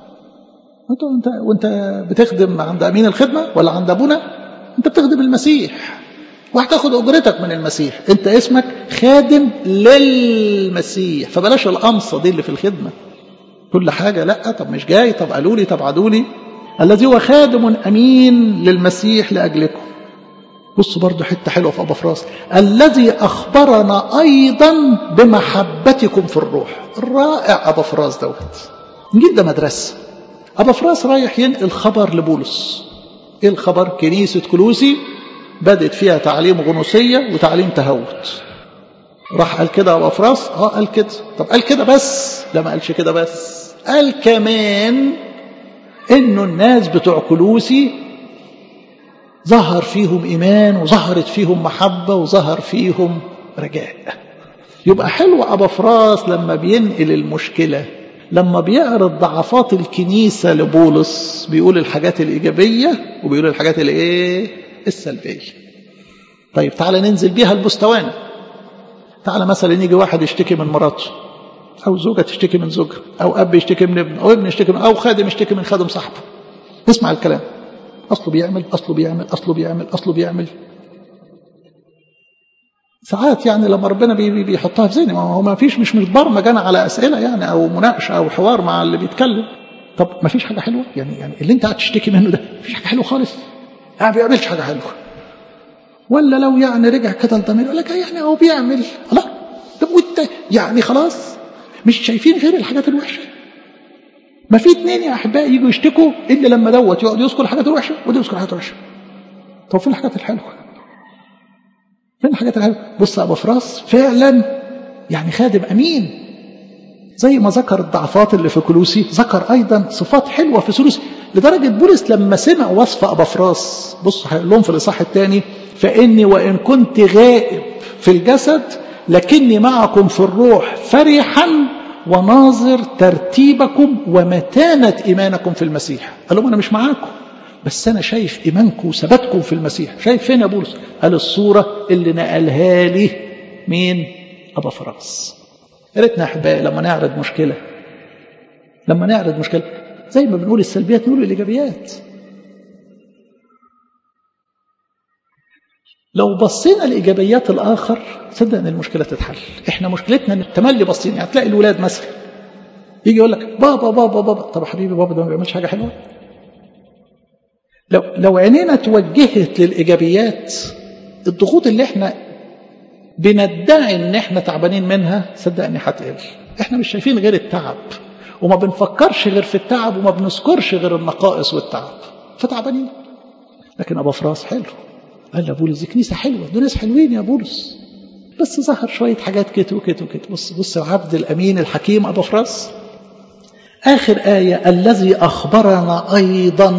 وأنت بتخدم عند أمين الخدمة ولا عند أبونا؟ أنت بتخدم المسيح وهتاخد أجرتك من المسيح. أنت اسمك خادم للمسيح، فبلاش القمصة دي اللي في الخدمة كل حاجة. لا، طب مش جاي، طب قالوا لي، طب عدوا لي. الذي هو خادم أمين للمسيح لأجلكم. بصوا برضو حتة حلوة في أبافراس، الذي أخبرنا أيضا بمحبتكم في الروح. رائع أبافراس دوت، نجيب ده مدرسة. أبافراس رايح ينقل خبر لبولس. إيه الخبر؟ كنيسة كولوسي بدت فيها تعليم غنوصية وتعليم تهوت. راح قال كده أبافراس؟ قال كده. طب قال كده بس؟ لا، ما قالش كده بس، قال كمان إنه الناس بتوع كولوسي ظهر فيهم إيمان وظهرت فيهم محبة وظهر فيهم رجاء. يبقى حلو أبافراس لما بينقل المشكلة، لما بيعرض ضعفات الكنيسة لبولس، بيقول الحاجات الإيجابية وبيقول الحاجات السلبية. طيب تعالى ننزل بيها المستوى. تعالى مثلا يجي واحد يشتكي من مراته، أو زوجة تشتكي من زوجها، أو أب يشتكي من ابنه، أو ابن يشتكي من، أو خادم يشتكي من خادم صاحبه. اسمع الكلام، أصله بيعمل أصله بيعمل أصله بيعمل أصله بيعمل. ساعات يعني لما ربنا بيحطها في ذهني، ما هو ما فيش، مش متبرمج أنا على أسئلة يعني أو مناقشة أو حوار مع اللي بيتكلم. طب ما فيش حاجة حلوة يعني اللي أنت قاعد تشتكي منه ده مفيش حاجة حلوة خالص، ما بيعملش حاجة حلوة. ولا لو يعني رجع كده الضمير يقول لك يعني هو بيعمل، لا طب وانت يعني خلاص مش شايفين غير الحاجات الوحشة؟ ما في اتنين يا أحبائي يجوا يشتكوا إلا لما دوت يقعد يذكر الحاجات الوحشة وده يذكر الحاجات الوحشة. طب فين الحاجات الحلوة؟ فين الحاجات الحلوة؟ بص أبافراس فعلا يعني خادم أمين، زي ما ذكر الضعفات اللي في كولوسي ذكر أيضا صفات حلوة في كولوسي. لدرجة بولس لما سمع وصف أبافراس، بص هيقول لهم في الإصحاح الثاني: فإني وإن كنت غائب في الجسد لكني معكم في الروح فرحا وناظر ترتيبكم ومتانة إيمانكم في المسيح. قال لهم أنا مش معاكم، بس أنا شايف إيمانكم وثباتكم في المسيح. شايف فين يا بولس؟ قال الصورة اللي نقلها لي مين؟ أبافراس. يا ريتنا أحبائي لما نعرض مشكلة زي ما بنقول السلبيات نقول الإيجابيات. لو بصينا لإيجابيات الآخر صدق أن المشكلة تتحل. إحنا مشكلتنا أن التملي بصين. يعني تلاقي الولاد مثلا يجي يقول لك بابا بابا بابا. طب حبيبي بابا ده ما بيعملش حاجة حلوة. لو عينينا توجهت للإيجابيات، الضغوط اللي إحنا بندعي أن إحنا تعبانين منها صدقني هتقل. إحنا مش شايفين غير التعب وما بنفكرش غير في التعب وما بنذكرش غير النقائص والتعب، فتعبانين. لكن أبافراس حلو، قال له بولس دي كنيسة حلوة، دول ناس حلوين يا بولس، بس ظهر شوية حاجات كده وكده وكده. بص العبد الأمين الحكيم أبافراس. آخر آية: الذي أخبرنا أيضا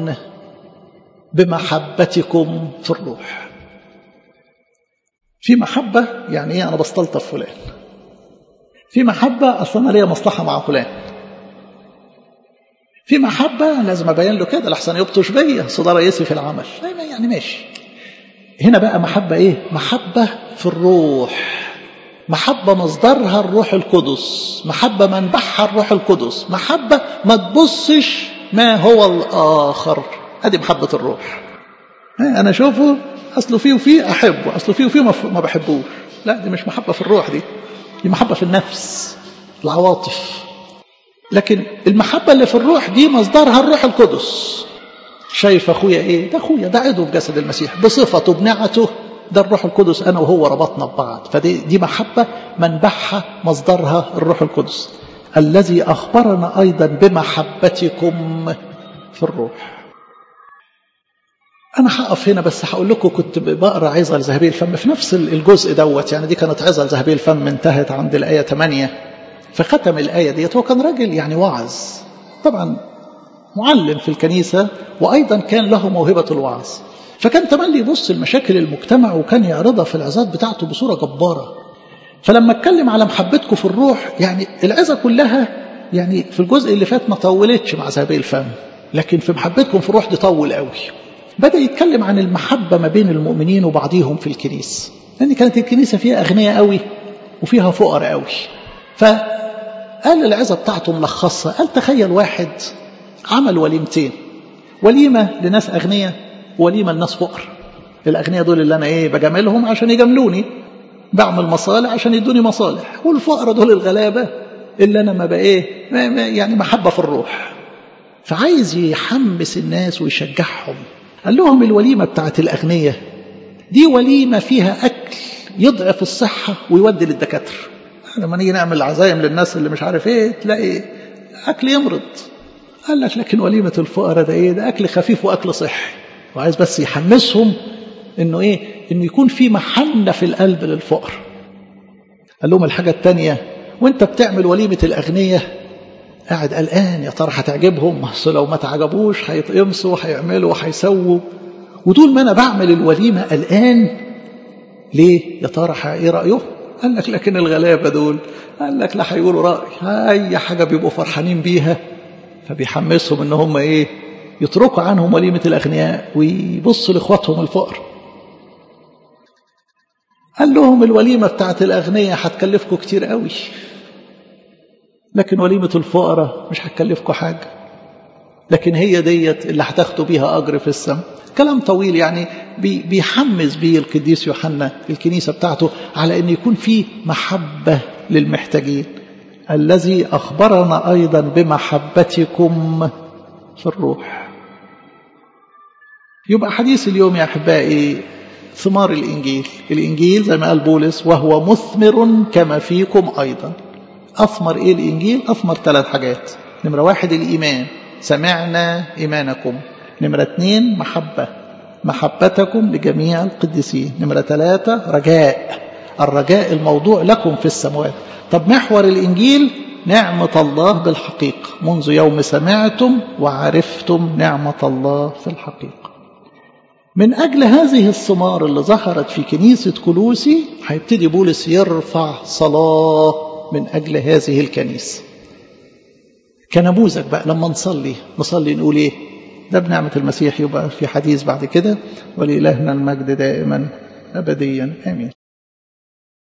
بمحبتكم في الروح. في محبة يعني إيه؟ أنا بستلطف فلان. في محبة أصلا أنا ليا مصلحة مع فلان. في محبة لازم أبين له كده لحسن يبطش بيا صدى رئيسي في العمل، يعني ماشي. هنا بقى محبة إيه؟ محبة في الروح. محبة مصدرها الروح القدس، محبة منبعها الروح القدس، محبة ما تبصش ما هو الآخر. هذه محبة الروح. أنا أشوفه أصله فيه وفيه أحبه، أصله فيه وفيه ما بحبوش. لا، دي مش محبة في الروح، دي محبة في النفس، العواطف. لكن المحبة اللي في الروح دي مصدرها الروح القدس. شايف أخويا إيه؟ ده أخويا، ده عضو في جسد المسيح بصفته بنعته، ده الروح القدس أنا وهو ربطنا ببعض. فدي محبة منبعها مصدرها الروح القدس. الذي أخبرنا أيضا بمحبتكم في الروح. أنا هقف هنا بس هقول لكم كنت بقرأ عظة لذهبي الفم في نفس الجزء دوت. يعني دي كانت عظة لذهبي الفم انتهت عند الآية 8. فختم الآية ديت. هو كان راجل يعني واعظ، طبعا معلم في الكنيسة، وأيضا كان له موهبة الوعظ. فكان تملي يبص المشاكل المجتمع وكان يعرضها في العظات بتاعته بصورة جبارة. فلما اتكلم على محبتكم في الروح، يعني العظة كلها يعني في الجزء اللي فات ما طولتش مع ذهبي الفم، لكن في محبتكم في الروح دي طول قوي. بدأ يتكلم عن المحبة ما بين المؤمنين وبعضهم في الكنيسة، لأن كانت الكنيسة فيها أغنياء قوي وفيها فقراء قوي. فقال العظة بتاعته ملخصة، قال تخيل واحد عمل وليمتين، وليمة لناس أغنياء ووليمة لناس فقر. الأغنياء دول اللي أنا بجاملهم عشان يجاملوني، بعمل مصالح عشان يدوني مصالح، والفقراء دول الغلابة اللي أنا ما يعني محبة في الروح. فعايز يحمس الناس ويشجعهم. قال لهم الوليمة بتاعت الأغنياء دي وليمة فيها أكل يضعف الصحة ويودي للدكاترة. لما نيجي نعمل عزايم للناس اللي مش عارف تلاقي أكل يمرض. قال لك لكن وليمة الفقراء ده أكل خفيف وأكل صحي. وعايز بس يحمسهم إنه إنه يكون في محنة في القلب للفقر. قال لهم الحاجة التانية، وانت بتعمل وليمة الأغنياء قاعد قلقان يا ترى هتعجبهم، لو ما تعجبوش هيتقمصوا هيعملوا وهيسووا، ودول ما انا بعمل الوليمة قلقان ليه يا ترى ايه رأيه؟ قال لك لكن الغلابة دول قال لك لا هيقولوا رأي، اي حاجة بيبقوا فرحانين بيها، فبيحمسهم ان هم يتركوا عنهم وليمة الأغنياء ويبصوا لاخواتهم الفقر. قال لهم الوليمة بتاعت الأغنياء هتكلفكم كتير قوي، لكن وليمة الفقراء مش هتكلفكم حاجة، لكن هي ديت اللي هتاخدوا بيها أجر في السماء. كلام طويل يعني بيحمس بيه القديس يوحنا الكنيسة بتاعته على أن يكون فيه محبة للمحتاجين، الذي أخبرنا أيضا بمحبتكم في الروح. يبقى حديث اليوم يا أحبائي ثمار الإنجيل. الإنجيل زي ما قال بولس وهو مثمر كما فيكم أيضا. أثمر الإنجيل؟ أثمر 3 حاجات. نمرة 1 الإيمان، سمعنا إيمانكم. نمرة 2 محبتكم لجميع القديسين. نمرة 3 رجاء، الرجاء الموضوع لكم في السماوات. طب محور الإنجيل نعمة الله بالحقيقة، منذ يوم سمعتم وعرفتم نعمة الله في الحقيقة. من أجل هذه الثمار اللي ظهرت في كنيسة كولوسي هيبتدي بولس يرفع صلاة من أجل هذه الكنيسة كنموذج. بقى لما نصلي نقول ده بنعمة المسيح. يبقى في حديث بعد كده، ولإلهنا المجد دائما أبديا آمين.